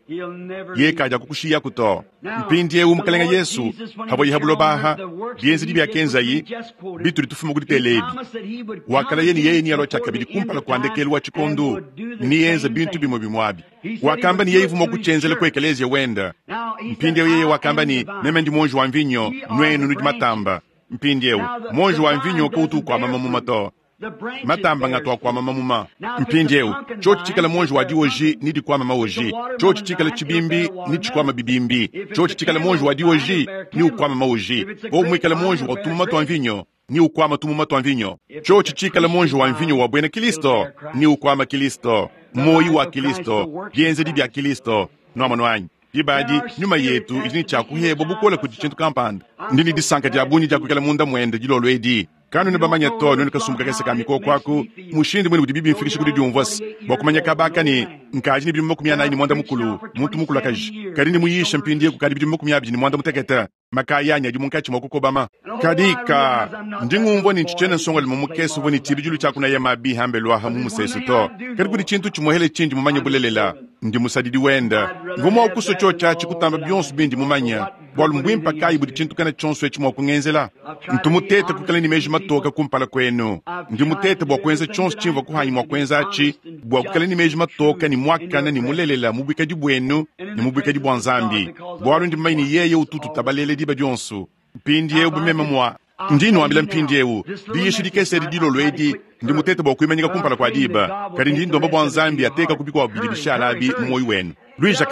ye kaja kukushia kuto mpindie umukalenga Yesu habo yihabulo baha bienzi dibya kenza yi bitu litufuma kuditelebi wakala yeye ni alochaka bili kumpala kuandekelwa chikondu ni yenza bintu bimo bimwabi wakamba ni yeye vumo kuchenzele kwekelezi wenda mpindie yeye wakamba ni meme ndi monju wa mvinyo nwenu ndi matamba mpindie monju wa mvinyo kutu kwa mama mumato matamba ngatwa kwa mama muma mpindie chochi chikala monju wa dioji ni di kwa mama oji chochi chikala chibimbi ni chikwa mabibimbi chochi chikala monju wa dioji ni ukwa mama oji o mwikala monju wa tumato wa mvinyo ni ukwama tumumato wa mvinyo chochi chikala monju wa mvinyo wa bwene Kristo ni ukwama Kristo moyi wa Kristo bienze dibya Kristo no amanwanyi ibadi nyuma yetu izini chakuhebo bukola kuchintu kampanda ndini disanka jabunyi jakukala munda mwende jilolwedi kanu nibamanya to none kasumbuka kese kamiko kwaku mushindi mwene budibibi mfikishe kudi diumvas bakumanya kabaka ni nkaji ni bimu kumya ni mwanda mukulu muntu mukulu kaji kadi ni muyisha mpindie kukadi bimu kumya ni mwanda muteketa makayanya jumunkachi mwakukobama kadika ndingumvo ni nchichene nsongo limukesu voni tibijulu chakuna ya mabi hambelwa hamu musesu to kadi kudi chintu chumuhele chinji mumanya bulelela ndi musadidi wenda ngumwa ukuso chocha chikutamba bionsu bindi mumanya bwalu mbwimpa kayi budi chintu kana chonsu echi mwakungenzela ntumutete kukala ni meji matoka kumpala kwenu ndi mutete bwa kwenza chonsu chimva kuhanyi mwakwenza achi bwa kukala ni meji matoka ni mwakana ni mulelela mubika di bwenu ni mubika di bwanzambi bwalu ndi maini yeye ututu tabalele diba dionsu mpindie ubumema mwa ndino ambila mpindie u biyishirikese didilo lwedi ndi mutete bwa kuimanyika kumpala kwa diba kadi ndi ndomba bwanzambi ateka kupikwa wabidibisha alabi mwoyi wenu Luija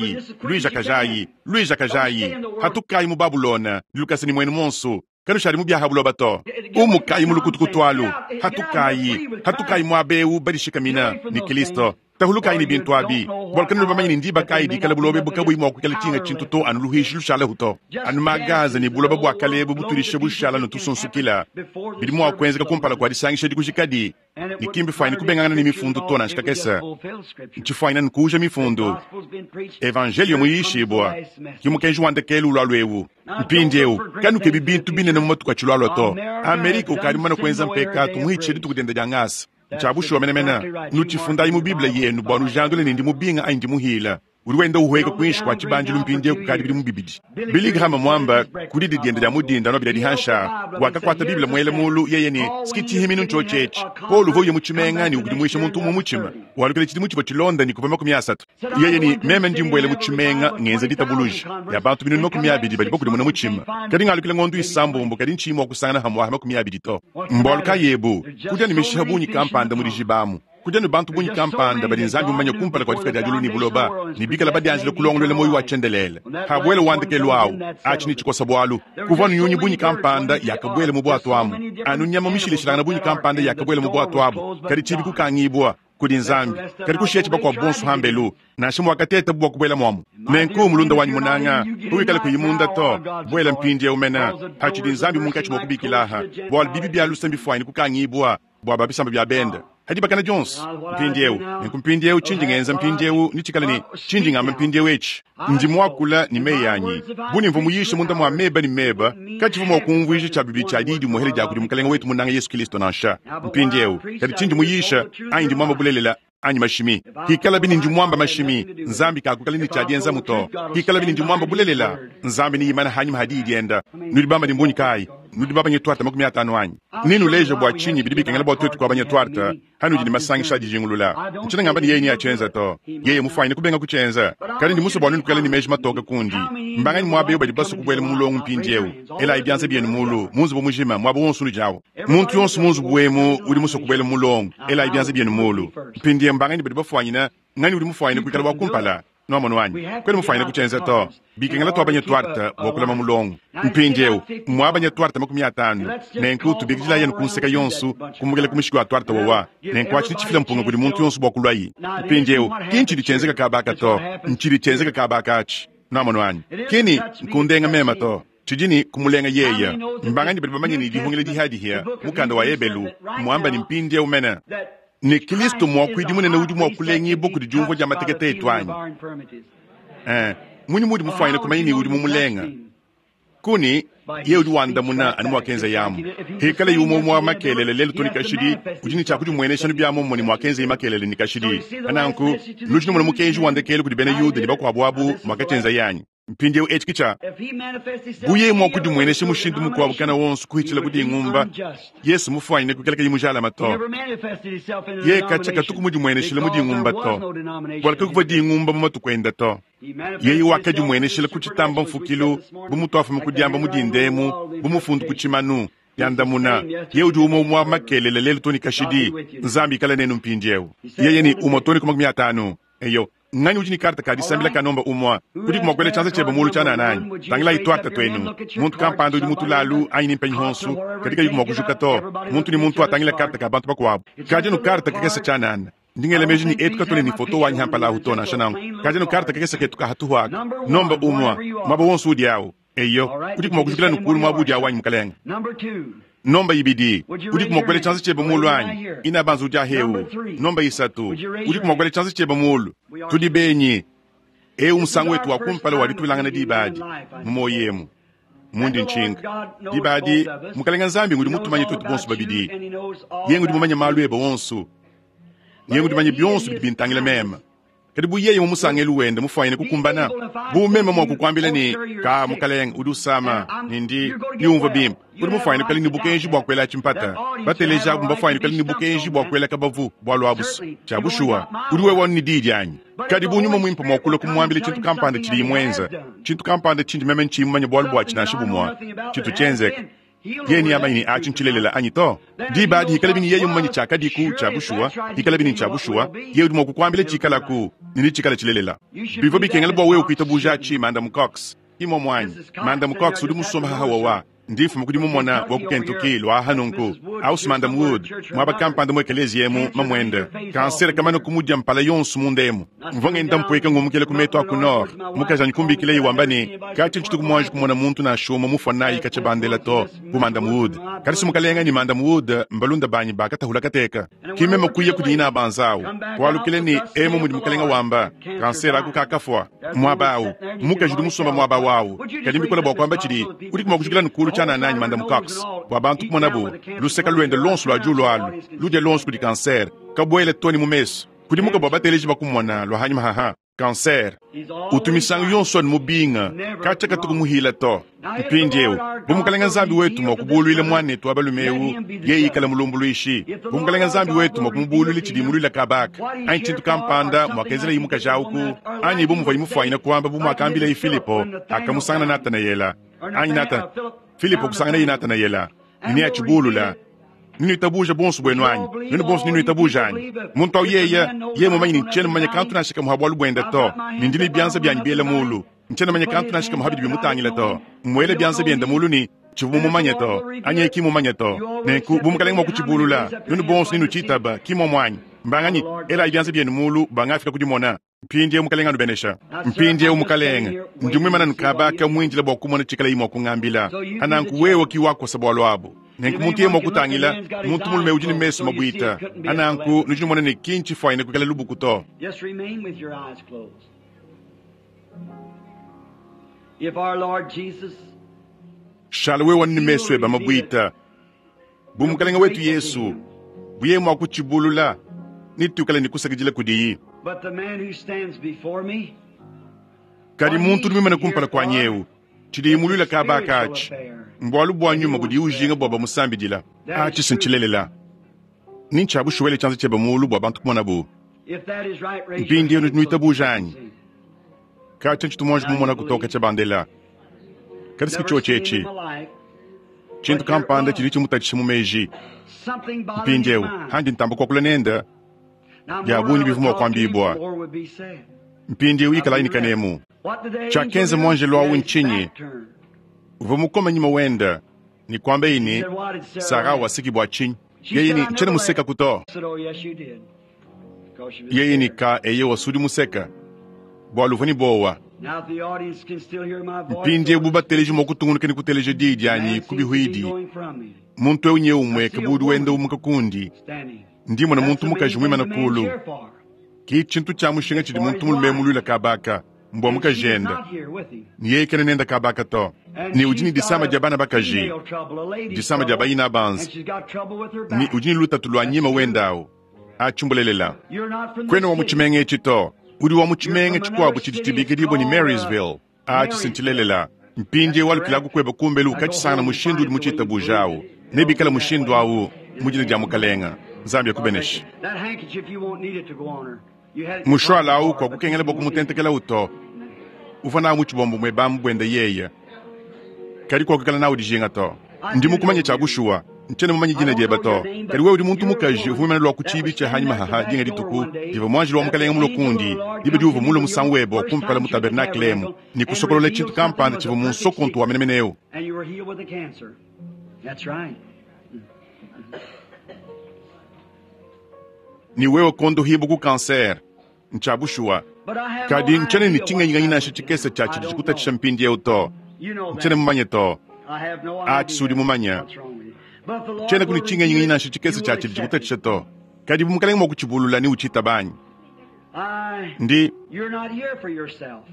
kajayi hatukayi mu Babulona dilukasi ni mwenu monsu kanu shari mu byahabulo bato umukayi mu lukutukutwalu hatukayi mu abeu badishikamina ni Kristo tahulukayi ni bintu abi bolkanu bamanyi ni ndiba kayi dikala bulobe bukabu imo kukala tinga chintuto anu luhishi lushala huto anu magaza ni buloba bwa kalebu buturishe bushala no tusunsukila bidimu akwenzeka kumpala kwa disangisha dikushikadi nikimbi faini kubengana ni mifundu tona nshikakesa nchifaina nkuja mifundu evangelio muyishi bwa kimukenju wandekelu lwalwewu mpindiewu kanu kebibintu binene mumatu kwa chulwalo to Amerika ukarimana kwenza mpeka tumuhichedi tukudenda jangasa nchabushi wamenemena nuchifundayi mu Biblia yenu bwanu jandule nindi mubinga aindi muhila uliwenda uhuweka kuishi kwa chibanji lumpindie kukadi bili mubibidi biligi hama mwamba kudidi dienda ya mudinda no bila dihansha wakakwata Biblia mwele mulu yeye ni skiti himinu nchochechi polu voye muchimenga ni ukudimuisha muntu mumuchima walukele chidi muchipa chilonda ni kupema kumyasatu yeye ni meme ndimbwele muchimenga ngenze ditabuluji ya bantu binu makumyabidi bali boku dimuna muchima kadi ngalukele ngondu isambombo kadi nchimo kusana hamwa makumyabidi to mboluka yebu kuja ni mishabunyi kampanda mudijibamu kuja ni bantu bunyi kampanda bali nzambi umanya kumpala kwa tifika jajulu ni buloba ni bika la badi anjile kulongolele moyi wa chendelele habwele wandeke luau achi ni chikosa bwalu kuvanu nyunyi bunyi kampanda yakabwele mubwatu amu anu nyama mishile shilana bunyi kampanda yakabwele mubwatu amu kadi chibi kukangibwa kudi nzambi kadi kushiye chiba kwa bonsu hambelu na shimu wakatete bwa kubwela mwamu menku mulunda wanyi munanga uwikale kuyimunda to bwela mpindi ya umena hachidi nzambi munkachi mwakubikilaha bwal bibi bia lusembi fwaini kukangibwa bwa babisamba bia benda hadi bakana Jones mpindiewu nikumpindiewu chinji ngenza mpindiewu nichikala ni chinji ngama mpindiewu echi ndi mwakula ni meyanyi buni mvumu yishe munda mwa meba ni meba kachivu mwa kumvuishi cha bibi cha didi muhele jakudi mkalenga wetu munanga Yesu Kristo nasha mpindiewu kadi chinji muyisha ayi ndi mwamba bulelela anyi mashimi hikala bini ndi mwamba mashimi nzambi kakukala ni chadienza muto hikala bini ndi mwamba bulelela nzambi ni imana hanyi mahadidi enda nulibamba ni mbuni kai nulibamba nyetwarta makumi atano anyi ninu leje bwa chinyi bidibike ngala bwa twetu kwa banyetwarta hanu jini masangi shadi jingulula nchina ngamba ni yeye ni achenza to yeye mufaini kubenga kuchenza kali ndi muso bwa nunu kukala ni meji matoka kundi mbangani mwabe yoba jibasu kubwele mulongu mpindiewu ela ibianze bienu mulu munzu bumujima mwabo wonsu nujawo muntu yonsu munzu buwemu uli muso kubwele mulongu ela ibianze bienu mulu mpindie mbangani badi bafwanyina ngani uli mufwanyina kuikala wakumpala no mano wanyi kweli mufwanyina kuchenza to bike ngala to abanyetwarta wakulama mulongu mpindiewu mwabanyetwarta makumi atano nenkutu bikijila yenu kunseka yonsu kumugele kumishiki wa twarta wawa nenkwachi chifila mpunga kuli muntu yonsu bwakulwayi mpindiewu kinchi lichenzeka kabaka to nchili chenzeka kabaka achi no mano wanyi kini nkundenga mema to chijini kumulenga yeya mbangani badi bamanyi ni dihungile dihadi hiya mukanda wa ebelu mwamba ni mpindiewu mena ni Kristo mwakwidi munene udi mwakulenye boku di jumvo ja matekete itwanyi muni mudi mufwanyina kumanyi ni udi mumulenga kuni ye du wanda muna anu mwakenza yamu hekala yumo mwa makelele lelo to nikashidi kujini cha kuju mwene shanu bya mo ni mwakenza makelele nikashidi ananku lujinu mwana mukenji wanda kele kudi bene yude ni bako abwabu mwakatenza yanyi mpinde u echikicha buye mwa kudu mwene shimu shindu mukwa bukana wonsu kuhichila kudi ngumba yesu mufwaine kukeleka yimujala mato ye kachaka tukumuji mwene shila mudi ngumba to walaka kuva di ngumba mwa tukwenda to ye wakaji mwene shila kuchitamba mfukilu bumutofa mukudiyamba mudi ndemu bumufundu kuchimanu yanda muna ye uju umo mwa makelele lelo to nikashidi nzambi kala nenu mpindieu ye ni umotoni kumagumi atanu eyo ngani ujini karta kadi sambila kanomba umwa kudi kumagwele chanza cheba mulu chana nani tangila ituarta twenu muntu kampando di mutu lalu aini mpenyi honsu kadika yuku mwakujuka to muntu ni muntu atangila karta kabantu bako wabu kajenu karta kakesa chana nani ndingele mejini etu katole ni foto wanyi hampala hutona shanangu kajenu karta kakesa ketuka hatu waka nomba umwa maba wonsu udi yao eyo kudi kumagujukila nukulu mwabu di awanyi mkalenga nomba ibidi udi kumagwele chanza cheba mulu anyi ina banzu uja hewu nomba isatu udi kumagwele chanza cheba mulu tudi benyi umsangu wetu wakumpala wadi tubilangana dibadi mumoyemu mundi nchinga dibadi mukalenga nzambi ngudi mutumanye tutu bonsu babidi yengu di mumanya malu eba wonsu yengu di manye bionsu bidi bintangile mema kadi bu yeye mumusange luwende mufayine kukumbana bu mema mwa kukwambila ni ka mukalenga udi usama nindi yumva bim udi mufayine kali ni bukenji bwa kwela chimpata bateleja mbafayine kali ni bukenji bwa kwela kabavu bwa lwabusu chabushuwa udi wewa ni didi anyi kadi bu nyuma mwimpa mwa kula kumwambile chintu kampanda chili mwenza chintu kampanda chindi meme nchi mmanya bwa lwa chinashibu mwa chintu chenzeka yeni ama ini achinchilelela anyito dibadi hikala bini yeyu mmanyi chakadi ku chabushua hikala bini chabushua yeyu dimo kukwambile chikala ku nini chikala chilelela bivo bikengele bwa wewe kuitabuja chi manda mcox imo mwanyi manda mcox udi musoma hawa ndifu mukudi mumona wakukentuki lwa hanunku aus manda wood mwaba kampanda mwekelezi yemu mamwende kansere kamano kumudya mpala yonsu mundemu mvonge ndampweka ngumukele kumeto akunor mukajani kumbikile yiwambani kati nchituku mwanji kumona muntu na shuma mufanayi kachabandela to ku manda wood karisi mukalenga ni manda wood mbalunda banyi bakatahula kateka kime mukuye kudina abanzawu walukile ni emu mudi mukalenga wamba kansere aku kakafwa mwabawu mukajudu musomba mwaba wawu kadimikola bwakwamba chidi kudi kumakujukila nkulu chana nanyi manda mcox bwa bantu kumona bu luseka luende lonsu lwa julo alu lude lonsu kudi kanser kabwele toni mumesu kudi muka bwa bateleji bakumona lwa hanyi mahaha kanser utumisangu yonson mubinga kacha katuku muhila to mpindieu bumukalenga nzambi wetu mwakubulwile mwanetu abalumewu yeyi kala mulumbuluishi bumukalenga nzambi wetu mwakumubulwile chidimulwile kabaka anyi chintu kampanda mwakezela yimuka jauku anyi bumuva yimufwaina kuwamba bumwakambila yi Filipo akamusangana Natanayela anyi Filipo kusangana yi Natanayela nini achibulula nini itabuja bonsu bwenu anyi nini bonsu nini itabuja anyi muntu au ye mumanyi nchene mumanya kantu nashika muhabwalu bwende to nindini byanza byanyi biele mulu nchene manya kantu nashika muhabidi bimutangile to mwele byanza byende mulu ni chivu mumanya to anye ki mumanya to nenku bumukalenga mwakuchibulula nini bonsu nini uchitaba kimo mwanyi mbanganyi era ibyanza byende mulu bangafika kudimona mpindi mukalenga nubenesha mpindi mukalenga ndimwemana nkabaka mwinjila bwa kumona chikala yimo kungambila ananku wewe kiwako sabwalo abo nenku muntu yemo kutangila muntu mulume ujini mesu mabuita ananku nujini mwana ni kinchi fwaine kukala lubu kuto. Just remain with your eyes closed. If our Lord Jesus shalwe wani mesu eba mabuita bumukalenga wetu Yesu buyemo akuchibulula nitukala nikusakijila kudiyi. But the man who stands before me, kadi muntu nimemana kumpala kwa nyeu chidi imulula kabaka achi mbwalu bwanyuma budi ujinga bwaba musambidila achi sinchilelela nincha bushuwele chanza cheba mulu bwabantu kumona bu if that is right, raise mpindi your yonu nuita bujanyi kacha nchitu mwanji mumona kutoka chabandela kadi sikicho chechi chintu kampanda chidi chimutachishi mumeji mpindi yeu handi ntamba kwa kula nenda yabuni bivumo kwa mbibwa mpindi yeu ikala inikanemu chakenze mwanje lwa unchinyi vumukoma nyima wenda ni kwamba ini sara wasiki bwa chinyi yeyini chene museka kuto yeyini ka eye wasudi museka bwa luvani bowa mpindi buba teleji mokutungunu ni kuteleje didi yani kubihuidi muntu eunye umwe kabudu wenda umukakundi ndimo na muntu mukajumwima na kulu ki chintu cha mushinga chidi muntu mulume mulula kabaka mbwa mukajenda ni yeye kene nenda kabaka to ni ujini disama jabana bakaji disama jabayina banz ni ujini luta tulwanyima wendao achumbulelela kwene wa muchimenge chito udi wa muchimenge chikwabu chititibikiribo ni Marysville achisintilelela mpinje walukilagu kweba kumbe lukachisana mushindu udi muchita bujao nebikala mushindu awu mujini jamukalenga Zambia kubenesh mushwala awu kwa kukengele boku mutentekela uto ufana muchibombo mwebambu bwende yeya kari kwa kukala na udi jinga to ndimu kumanye chagushua nchene mumanyi jina jeba to kari wewe udi muntu mukaji ufumene lwa kuchibi cha hanyima haha jinga dituku diva mwanji lwa mukalenga mulo kundi diba diuvu mulo musangwebo kumpala mutabernaklemu ni kusokolole chintu kampanda chivu munsokontu wa menemeneo. And you were healed with the cancer. That's right. Ni wewe kondo hibu ku kanser nchabushua kadi nchene ni chinga nyinganyina shikese chachi chikuta champindi uto nchene mumanye to sudi mumanya chene kuni chinga nyinganyina shikese chachi chikuta chato kadi bumukalenga mokuchibulula ni uchita banyi ndi You're not here for yourself.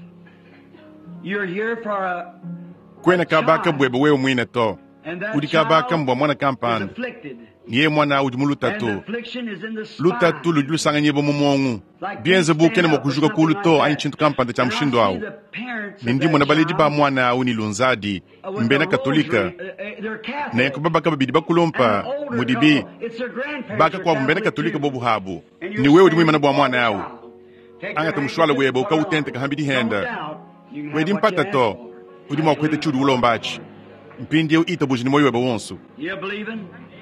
You're here for a kwena kabaka bwebe wewe mwine to and that udi kabaka child mbwa mwana is kampanda afflicted. niye mwana udi And the mulutatu affliction is in the spine. lutatu lujulusanga nyebo mumongu bienze bukene mokujuka kuluto anchintu kampanda cha mshindo au nindimo na baledi ba mwana au ni lunzadi mbena katolika na kubaba kabidi bakulompa mudibi baka kwa mbena katolika bobu habu ni wewe udi mwimana bwa mwana au anga tumushwala webo ka utente kahambidi henda wedi mpata to udi mwakwete chudu ulombachi mpindi eu ita bujini moyo webo wonsu You believing?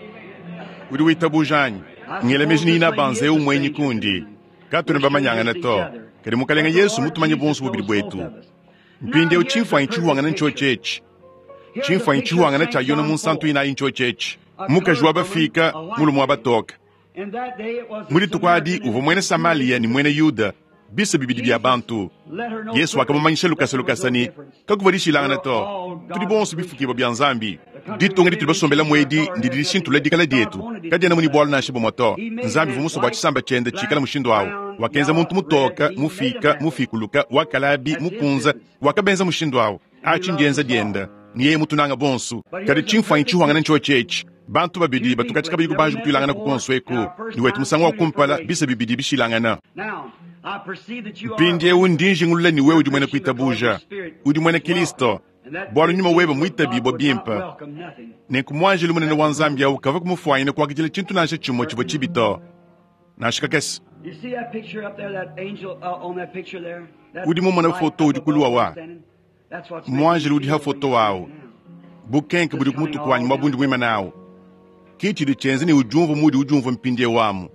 udi wita bujanyi ngele mejini ina banze u mwenyi kundi katune bamanyanga na to kadi mukalenga Yesu mutumanye bonsu bubiri bwetu mpindi eu chimfa inchuwanga na ncho chechi chimfa inchuwanga na chayona munsantu ina incho chechi mukajwa bafika mulu mwabatoka And that day it was muri tukwadi uvo mwene Samalia ni mwene Yuda bisa bibidi bya bantu Yesu akamumanyisha lukasani kakuvadishilanga na to tudi bonsu bifukibo bya nzambi ditonga ditu basombela mwedi ndidirishintu ledikala dietu kadi na muni bwala na shibo moto nzambi vumuso bwa chisamba chende chikala mushindo awo wakenza muntu mutoka mufikuluka wakalabi mukunza wakabenza mushindo awo achinjenza dienda niye mutunanga bonsu kadi chimfa inchuhanga na ncho chechi bantu babidi batukachika bigu banju kutulangana kukonsweku niwetu musango wa kumpala bisa bibidi bishilangana now I perceive that you mpindi ewu ndinji ngulula ni wewe udi mwene kuita buja udi mwene Kristo bwala nyuma wewe mwita bibo bimpa nenkumwanje lumunene wa nzambi au kava kumufwanyine kwa kijile chintu nashe chimo chibo chibito nashikakesi You see that picture up there, that angel on that picture there? That's Udi mumona right foto up udi above kuluwa where wa. you're standing. That's what's mwanje making ludi you ha feel foto where you're wao standing now. bukenke budi kumutu kwanyi mabundi mwima nao kichi di chenze ni ujumvu mudi ujumvu mpindie wamu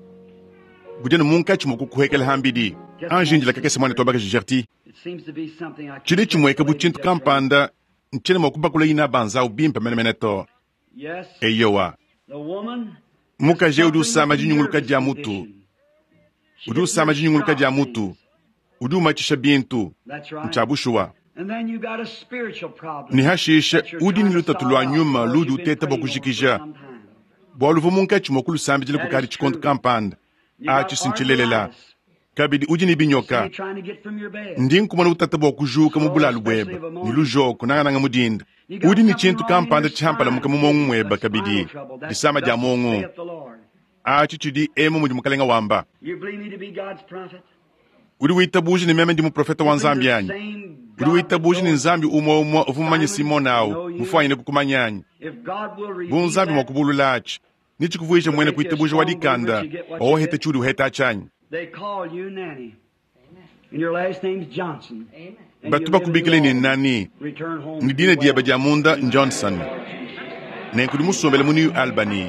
budene munka chimo kukuhekele hambidi anjinjila kakese mwane tobaka jijerti It seems to be something I can't chidi chimweka explain buchintu just right. kampanda nchene mokubakula ina banza ubimpa menemene to Yes, eyowa the woman muka je udu suffering sama with jinyunguluka nervous ja mutu condition. She udu just sama nervous jinyunguluka ja things. mutu udu machisha bintu That's right. mchabushua And then you got a spiritual problem. ni hashisha that you're udi trying to nilutatu solve nyuma out, or ludu you've been uteta praying bokujikija over for some time. bwaluvu munka chimo kulu sambi jile That kukari is chikontu true. kampanda You got achisinchilelela arthritis. kabidi udi ni So binyoka you're trying to get from your bed. ndi nkumana utata bokujuka mubulalu bweba nilujoko nang'ananga mudinda udi ni chintu kampanda chihampala muka mumongu mweba kabidi disama ja mongu achi chidi emo mudi mukalenga wamba You believe me to be God's prophet? udi wita buji ni meme ndi muprofeta wa nzambi yanyi udi wita buji ni nzambi umwa uvumanye Simona awo mufwanyine kukumanyanyi If God will reveal bunzambi that, mwakubululachi nichikuvuisha mwene kuita buji wadikanda owohete chudi uhete achanyi they call you Nanny. And your last name's Johnson. And batu you live in bakubikile ni Lawrence. nani Return home ni to dine be diaba well. ja munda Johnson nenkudi musombele muni Albany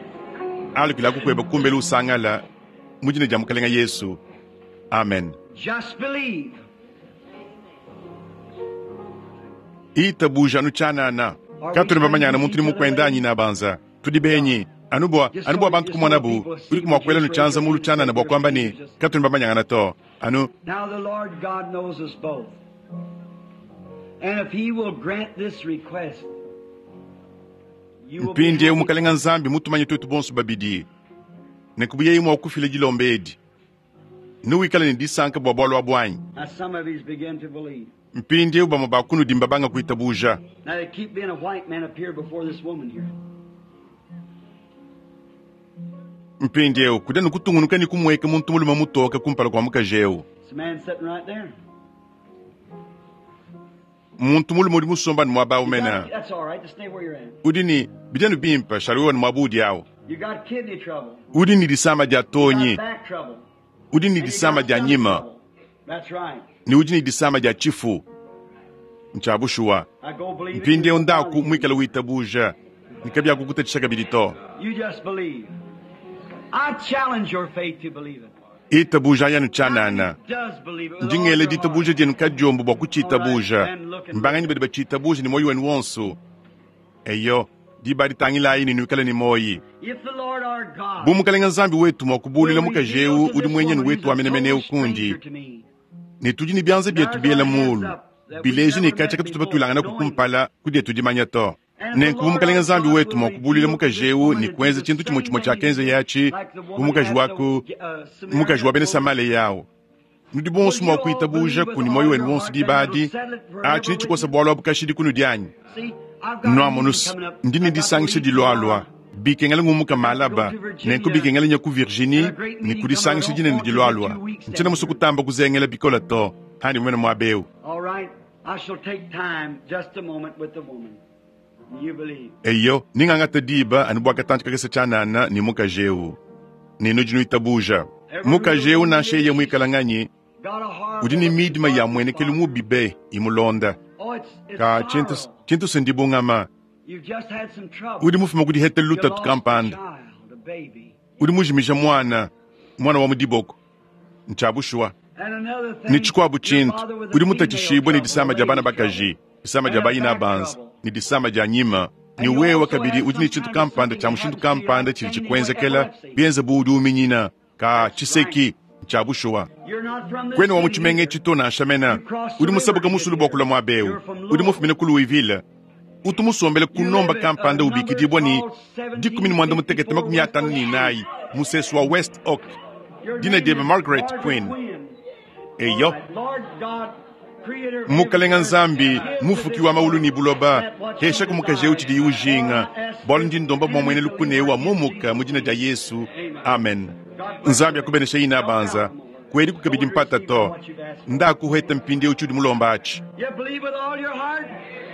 alukila kukweba kumbele usangala mujine ja mukalenga Yesu amen Just believe. ita buja anu chanana katuni bamanyana muntu ni mukwenda anyi na banza tudi benyi anubwa bantu kumona bu uri kumwakwela nu chanza mulu chanana bwa kwamba ni katuni bamanyana to anu Now the Lord God knows us both. And if He will grant this request, you will be mpindi happy. umukalenga nzambi mutumanye twetu bonsu babidi nekubuye imwa okufile jilombedi ni wikala ni disanka bobolo abwanyi Now some of you's begin to believe. mpindi ubama bakunu dimbabanga kuitabuja. Now they keep being a white man up here before this woman here. Mpindi kudenu kutungunuka ni kumweke muntu mulima mutoka kumpala kwa mukajeu. It's a man sitting right there. Muntu mulima uri musomba ni mwaba umena. That's all right. Just stay where you're at. Udini bidenu bimpa shariwa ni mwabudi yao. You got kidney trouble. Udini disama ja You tonyi. got back trouble. Udini And you disama got ja stomach nyima. trouble. That's right. Ni udini disama ja chifu. Mchabushua. I go believe it. Mpindi ondaku mwikala witabuja. Nikabia kukuta chishaka bidito. You just believe. I challenge your faith to believe it. Itabuja yanu chanana. Does believe it with all Njingele your ditabuja heart. jenu kajombo bwa kuchitabuja. Mbangani badi bachitabuja ni moyo wenu wonsu. Eyo, di badi tangila ini nwikala ni moyi. If the Lord our God Bumukalenga zambi wetu mwakubulila will mukajeu reveal to udi this mwenyenu woman wetu who's a wamenemene total ukundi. stranger to me, Ni tujini byanze byetu biela mulu. Bileji ni kacha katutuba tulangana kukumpala kudye tujimanya to. Nenku bumukalenga zambi wetu mwakubulila mukajeu ni kwenza chintu chimo cha kenze yachi bumukaji waku mukaji wabene samale yao. Nudi bonsu mwakuitabuja kuni moyo wenu wonsu di badi. Achi ni chikosa bwalo abukashidi kunu dianyi. see, I've got a Nwamonus woman coming up. ndini disangisha di loalwa. Bikengala ngumuka malaba. Nenku bikengala nyaku Virginie ni kudisangisha jine ni di loalwa. Nchena musu kutamba kuzengela bikola to. Hani mwena mwabeu. All right, I shall take time, just a moment with the woman. You believe. Eyo, ningangata diba anubwaka tanti kakesa chanana ni mukajeu. Ni nujinu itabuja. Mukajeu na sheye mwikalanganyi. Got a heart. Udini midima ya mwene kelimu bibe imulonda. Oh, it's Ka sorrow. chintu sendibungama. You've just had some trouble. Udi mufuma kudi hete You luta lost a tukampanda. child, a baby. Udi mujimisha mwana wa mudiboko. Nchabushwa. And another thing, Ni chikwabu your chintu. father with a Udi female mutachishibwa ni trouble, disama a jabana lady bakaji. trouble. Disama And a jabayi na back banza. trouble. Ni disama janyima. Ni And you wewa also kabidi have udini some chintu kind of kampanda something cha that mushintu happens to you kampanda like chili sending chikwenzekela. epilepsy. Bienza budu uminyina. Ka chiseki. Nchabushwa. You're not from this Kwenu wa city muchimenge either. chito na shamena. You crossed the Udi musabuka river to musulu get bokula here. mwabeu. You're from Udi Louisville. mufumine Louisville. Utumusombele kunomba live in kampanda a ubikidibwa ni number called dikumini mwanda mutekete 1754 makumi atanu ni nai musesu wa West Oak. Your Dina name debe is Margaret Queen. All Eyo, right, Lord God, creator of mukalenga every nzambi earth, give to mufuki this wa maulu ni woman buloba that what hesha she kumukaje uchi di desires. ujinga Lord, I ask bol this ndi ndomba in the mwene name lukunewa of Jesus. mumuka mujina ja Yesu. Amen. God bless Nzambi you. akubenesha ina banza kweli kukabidi mpata to ndaku heta mpindi uchudi mulombachi You believe with all your heart?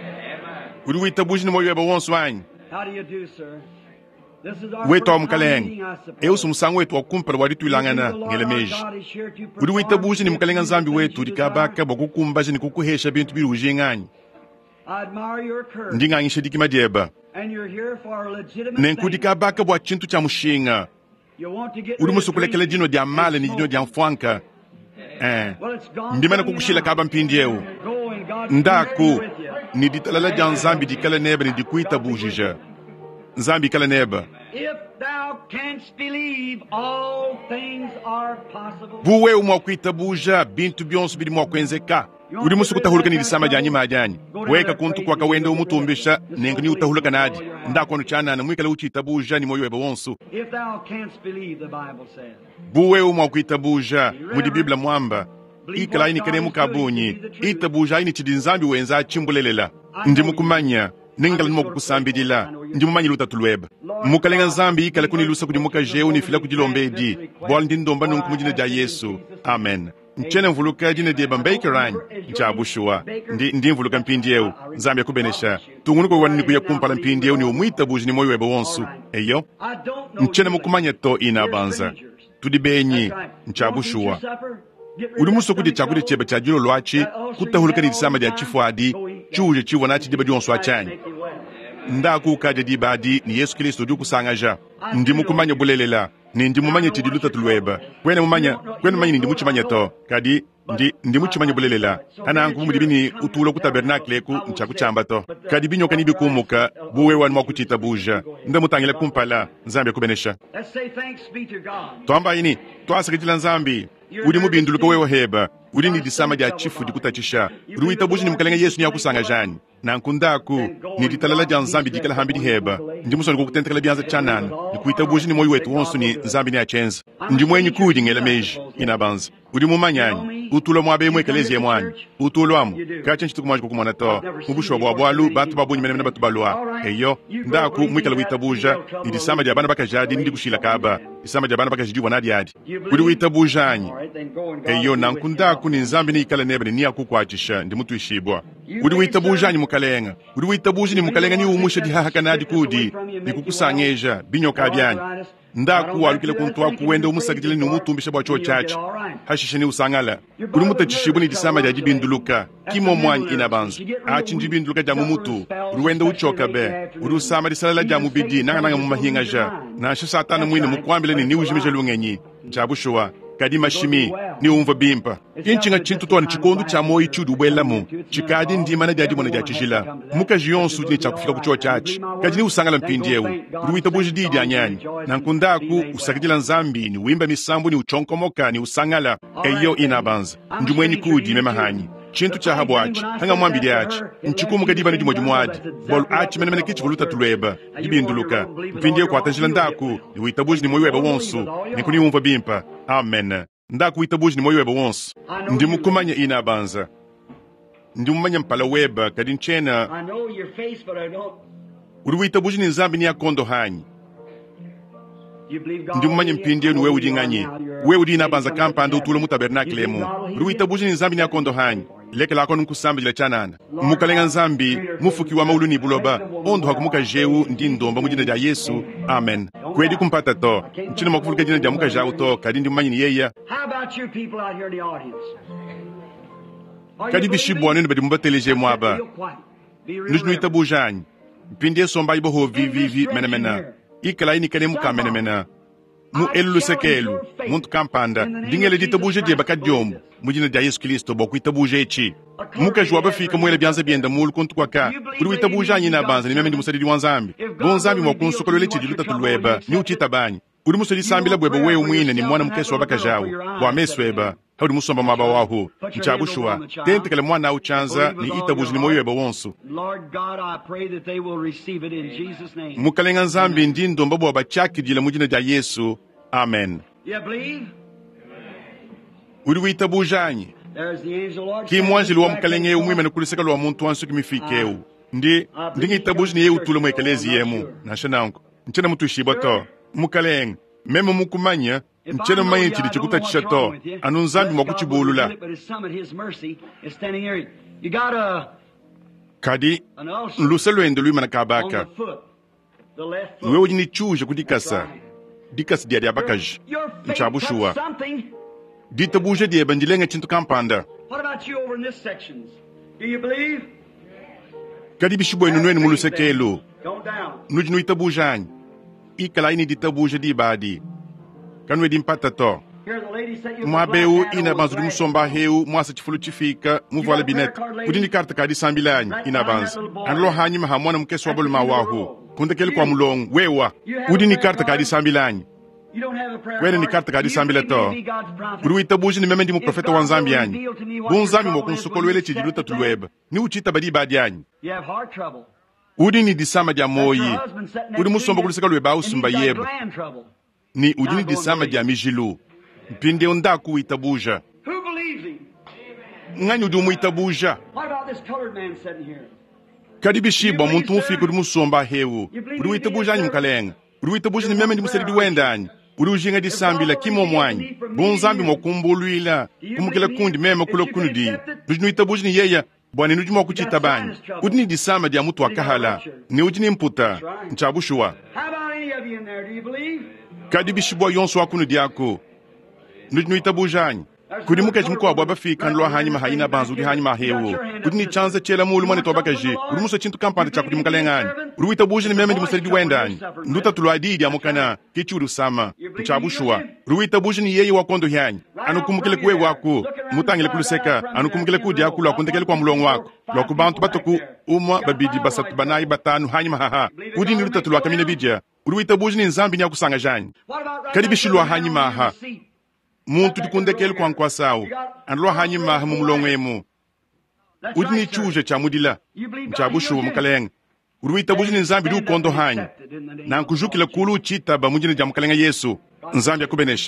uri witabuji ni moyo weba wonsu wanyi How do you do, sir? This is our wetu wa first time mukaleng meeting, I suppose. eusu musangu wetu wakumpala wadi tuilangana The Lord ngelemeji our God is here to uri perform witabuji ni the mukalenga nzambi things wetu you dikabaka desire. bokukumbaji ni kukuhesha bintu biri ujing'anyi I admire your courage. nding'anyishe dikimajeba And you're here for a legitimate nenku thing. dikabaka bwa chintu cha mushinga You want to get uri rid of musukulekele drinking jino dia male ni and jino dia smoking. mfwanka Well, it's gone ndimana from you kukushila now. kaba mpindi eu Go and God ndaku be with you. ni ditalala ja nzambi dikala neba ni dikuita bujija nzambi kala neba If thou canst believe, all things are possible. buwe umwakuita buja bintu byonso biri mwakwenzeka uri musu kutahuluka ni disama janyi majanyi weka kuntu kwa kawende umutumbisha nenga ni utahuluka nadi ndakono chanana mwikala uchita buja ni moyo weba wonsu If thou canst believe, the Bible says. buwe umwakuita buja mudi bibla mwamba ikala ini kane mukabunyi ita buja ini chidi nzambi wenza chimbulelela ndi mukumanya ningala ni mokukusambidila ndi mumanyila utatulweba mukalenga nzambi ikala kunilusa kudi mukajeu ni fila kudilombedi bwala ndi ndomba nunku mujina ja Yesu amen nchene mvuluka jine dieba mbakeranyi nchabushua ndi mvuluka mpindi eu nzambi akubenesha tungunu wani kuya kumpala mpindi eu ni umwita buji ni moyo weba wonsu eyo I don't know nchene you, mukumanya to ina you're banza strangers. tudi benyi That's right. nchabushua Don't eat your supper. Get rid uri of musu that kudi stomach chakudi cheba trouble. cha jilo lwachi kutahuluka ni disama dia chifuadi chuje chiwa nachi diba dionso achanyi Make you well. ndaku kaja dibadi ni Yesu Kristo diukusangaja ndi mukumanya bulelela ni ndi mumanya chidi lutatulweba kwene mumanya ni ndi muchimanya to kadi ndi muchimanya bulelela ana angu mudibini utulo ku tabernakle ku nchakuchamba to kadi binyoka ni bikumuka buwe wanu mwakuchita buja ndamutangile kumpala nzambi akubenesha Let's say thanks be to God. twamba ini twasakitila nzambi udi mubinduluka wewo heba udi ni disama dia chifu dikutachisha udi witabuji ni mukalenga Yesu ni akusanga jani na nkundaku ni ditalala dia nzambi dikala hambi di heba ndi musoni kukutentekela bianza chanana ni kuitabuji ni moyo wetu wonsu ni nzambi ni achenza ndi mwenye kudi ngele meji inabanza udi mumanyanyi utulo mwabe mwekelezi yemwanyi utulo amu kacha nchitu kumaji kukumana to mubusho bwalu batu babunyi mene batu balwa eyo ndaku mwikala witabuja ndi sama jabana bakajadi ndi kushila kaba isama jabana bakajidi wanadi adi udi witabujani eyo nankundaku ni nzambi ni ikala nebene ni akukwachisha ndi mutu ishibwa udi witabujani mukalenga udi witabuji ni mukalenga ni umusha di hahakanadi kudi ni kukusangeja binyoka byanyi ndaku walukile kuntwa kuwenda umusakitile ni umutumbisha bwa chochachi hashishini usangala kuli mutachishibu ni disama ja jibinduluka kimo mwanyi inabanzu achi njibinduluka ja mumutu uruwenda uchoka be urusama disalala ja mubidi nanga mumahinga ja na shisatana mwini mukwambile ni ujimisha lungenyi jabushuwa kadi mashimi ni umva bimpa kinchinga chintu toa ni chikondu cha moyi chudu ubwelamu chikadi ndima na jadi mwana ja chishila muka jionsu ni chakufika kuchoa chachi kadi ni usangala mpindiewu uruwita buji didi anyanyi na nkundaku usakidila nzambi ni wimba misambu ni uchonkomoka ni usangala eyo inabanza njumweni kudi memahanyi chintu cha habu achi hanga mwambidi achi nchikumu kadiba ni jumwadi bolu achi menemene kichi voluta tulweba jibinduluka mpindie kwa atanjila ndaku ni witabuji ni moyi weba wonsu ni kuni umva bimpa amen ndaku witabuji ni moyi weba wonsu ndi mukumanya inabanza ndi mumanya mpala weba kadi nchena uri witabuji ni nzambi ni yakondo hanyi ndi mumanya mpindie ni wewe udinganye wewe udina banza kampanda utulo mu tabernakle mu uri witabuji ni nzambi ni yakondo hanyi leke lako nkusambi la chanana mukalenga nzambi mufuki wa maulu ni buloba ondo hakumuka jeu ndi ndomba mujina ja Yesu amen kwedi kumpata to nchina makufulika jina ja muka jau to kadi ndi mumanyi ni yeya kadi bishibwane nbedi mbateleje mwaba nujnu itabujani mpindie somba ibo ho vivi menemena ikala ini kane muka menemena mu elu sekelu muntu kampanda dingele ditabuje je bakadjom mujina ja Yesu Kristo boku itabuje chi muka jwa bafika mwele byanza byenda mulu kuntu kwaka kuri itabuje anyina banza ni memendi musadi wanzambi bonzambi mokunsuko lele chidiluta tulweba ni uchita banyi uri musadi sambila bweba we umwine ni mwana mkeso wabakajawo wa mesweba hawdi musomba maba waho nchabushwa tente kale mwana uchanza ni itabuje ni moyeba wonsu mukalenga nzambi ndi ndomba bwa bachakidila mujina ja Yesu amen uri witabujanye ki mwanjili wa mkalenge umwime nukuliseka lwa muntu wansu kimifikeu ndi itabuje ni ye utule mwekelezi yemu nashananko nchena mutu ishibato mukalenge meme mukumanya nchena mmanyi nchidi chikuta chishato anu nzambi mwakuchibulula kadi nlusa lwendo lwima na kabaka wewe ujini chuje kudikasa dikasa dia dia bakaji nchabushuwa ditabuje dia bandilenga chintu kampanda kadi bishibo inunweni mulusekelo nujinu itabujani ikala ini ditabuje di badi kanwe dimpata to mwabeu ina banzuri musomba heu mwasa chifulu chifika muvala binet kudini karta kadi sambilanyi ina banza anlo hanyi mahamwana mkeso wabulu mawahu kundekeli kwa mulongu wewa udini karta kadi sambilanyi kwene ni karta kadi sambila to kuri witabuji ni memendi mu profeta wa nzambi yanyi bunzambi mokunsukolo wele chidiluta tulweba ni uchita badi badi yanyi udini disama dia moyi udi musomba kuliseka lweba usumba yeba ni udini disama dia mijilu mpinde ondaku witabuja ngani udi umuitabuja kadi bishiba muntu mufika udi musomba heu udi witabuja anyi mkalenga udi witabuja ni memendi musedi wenda anyi uri ujinga disambila kimo mwanyi bonzambi mokumbulwila kumukila kundi mema kula kunudi nujinu itabuji ni yeya bwani nujimo wakuchita banyi udini disama dia mutu wakahala ni ujini mputa nchabushuwa kadi bishibwa yonsu wakunudi yako nujinu itabujanyi kudi muka jimko wa baba fika nlo hanyi mahayina banzu di hanyi mahewo kudi ni chanza chela mulu mwane toba kaji uri musa chintu kampanda cha kudi mkalengani uri witabuji ni meme di musari di wendani nduta tulwa didi ya mukana kichi uru sama nchabushuwa uri witabuji ni yeye wakondo hyanyi anukumukile kuwe wako mutangile kuluseka anukumukile kudi yakulu wakundekele kwa mulongo wako lokubantu batoku umwa babidi basatu banayi batanu hanyi mahaha kudi ni nduta tulwa kamine bidya uri witabuji ni nzambi ni akusanga janyi kadi bishilwa hanyi maha muntu dikundekele kwa nkwasawo anlo hanyi maha mumulongwemu udini chuje cha mudila nchabushuwa mukalenga uri witabuji ni nzambi di ukondo hanyi na nkujukila kulu uchita ba mujini ja mukalenga Yesu nzambi akubenesha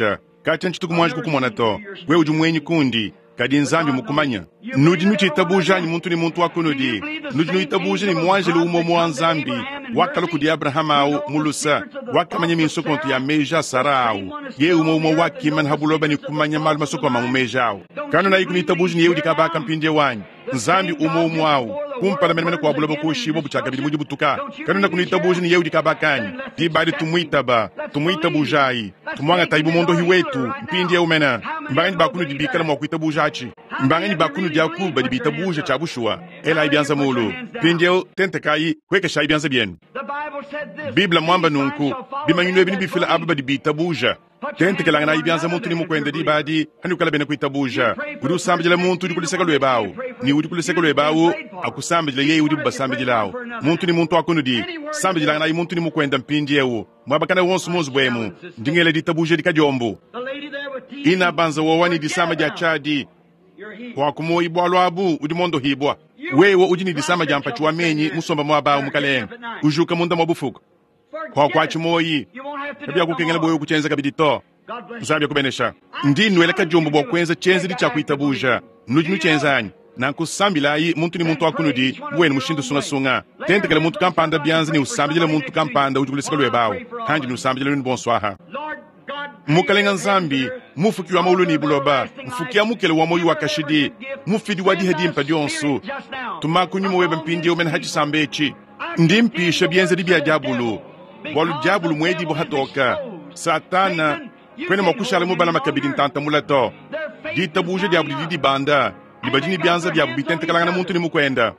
kati nchituku mwanji kukumona to we ujumwenyi kundi kadi nzambi mukumanya nudi nuchitabuja ni muntu wakunudi nudi nuitabuja ni mwanjeli umomo wa nzambi wakalo kudi Abrahama au mulusa wakamanya minso kontu ya meja sarau ye umomo wakiman habuloba ni kumanya malma soko mamumeja au kanu na ikuni tabuja ni yeudi kabaka mpinde wanyi nzambi umomo au kumpala menemene kwa buloba kushibo buchaka bidi muji butuka kanu na kuni tabuja ni yeudi kabakani di badi tumuitabujai tumwanga taibu mondo hiwetu mpinde umena mbangani bakunu dibikala mwa kuitabuja achi mbangani bakunu diakuba dibitabuja chabushua ela ibianza mulu pindeo tentekai kweke sha ibianza bien Biblia mwamba nunku bimanyinwe bini bifila ababa dibitabuja tente kelanga na ibianza muntu ni mukwende di badi hani ukala bene kuitabuja uri usambijila muntu uri kuliseka lwebawo ni uri kuliseka lwebawo akusambijila ye uri bubasambijilawo muntu ni muntu akunu di sambijila na muntu ni mukwenda mpindiewo mwabakana wonsu mozu bwemu ndingele ditabuja dikajombo ina banza wowani disama ja chadi kwa kumo ibwa lwabu udimondo hibwa wewo ujini disama ja mpachuwa menyi musomba mwaba umukaleng ujuka munda mwabufuko kwa kwachi moyi kabia kukengela boyo kuchenza kabidi to usabia kubenesha ndinu eleka jombo bwa kwenza chenzi di chakuitabuja nujinu chenzanyi na kusambilayi muntu ni muntu akunudi bwenu mushindu sunga tente kala muntu kampanda bianza ni usambijela muntu kampanda ujukulisika lwebawo kandi ni usambijela ni bonswaha mukalenga nzambi mufukiwa maulu ni buloba mfukia mukele wa moyo wakashidi mufidi wadi hadi mpadionsu tumakunyumo webe mpindi umen haji sambechi ndimpisha bienze di bia diabulu bolu diabulu mwedi bo hatoka satana kwene makushale mubala makabidi ntanta mulato ditabuje diabulu di banda libajini bianza diabu bitente kalanga na muntu ni mukwenda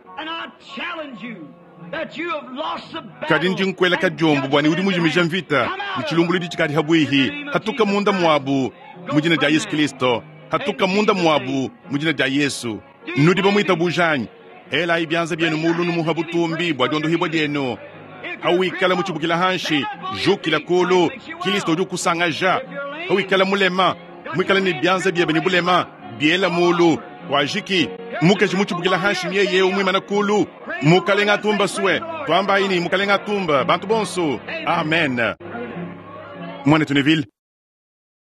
kadinji nkwela kajombo bwani udi mujimija mvita mchilumbulu di chikadi habuihi hatuka munda mwabu mujina ja Yesu Kristo hatuka munda mwabu mujina ja Yesu nudi bamuita bujanyi ela ibianza bienu mulu numuhabutumbi bwa dondo hibwa dieno awikala muchibukila hanshi jukila kulu Kristo jukusanga ja awikala mulema mwikala ni bianza biebe ni bulema biela mulu wajiki mukeshi muchibukila hanshi miye ye umwimana kulu mukalenga tumba suwe twamba ini mukalenga tumba bantu bonso amen mwane tuneville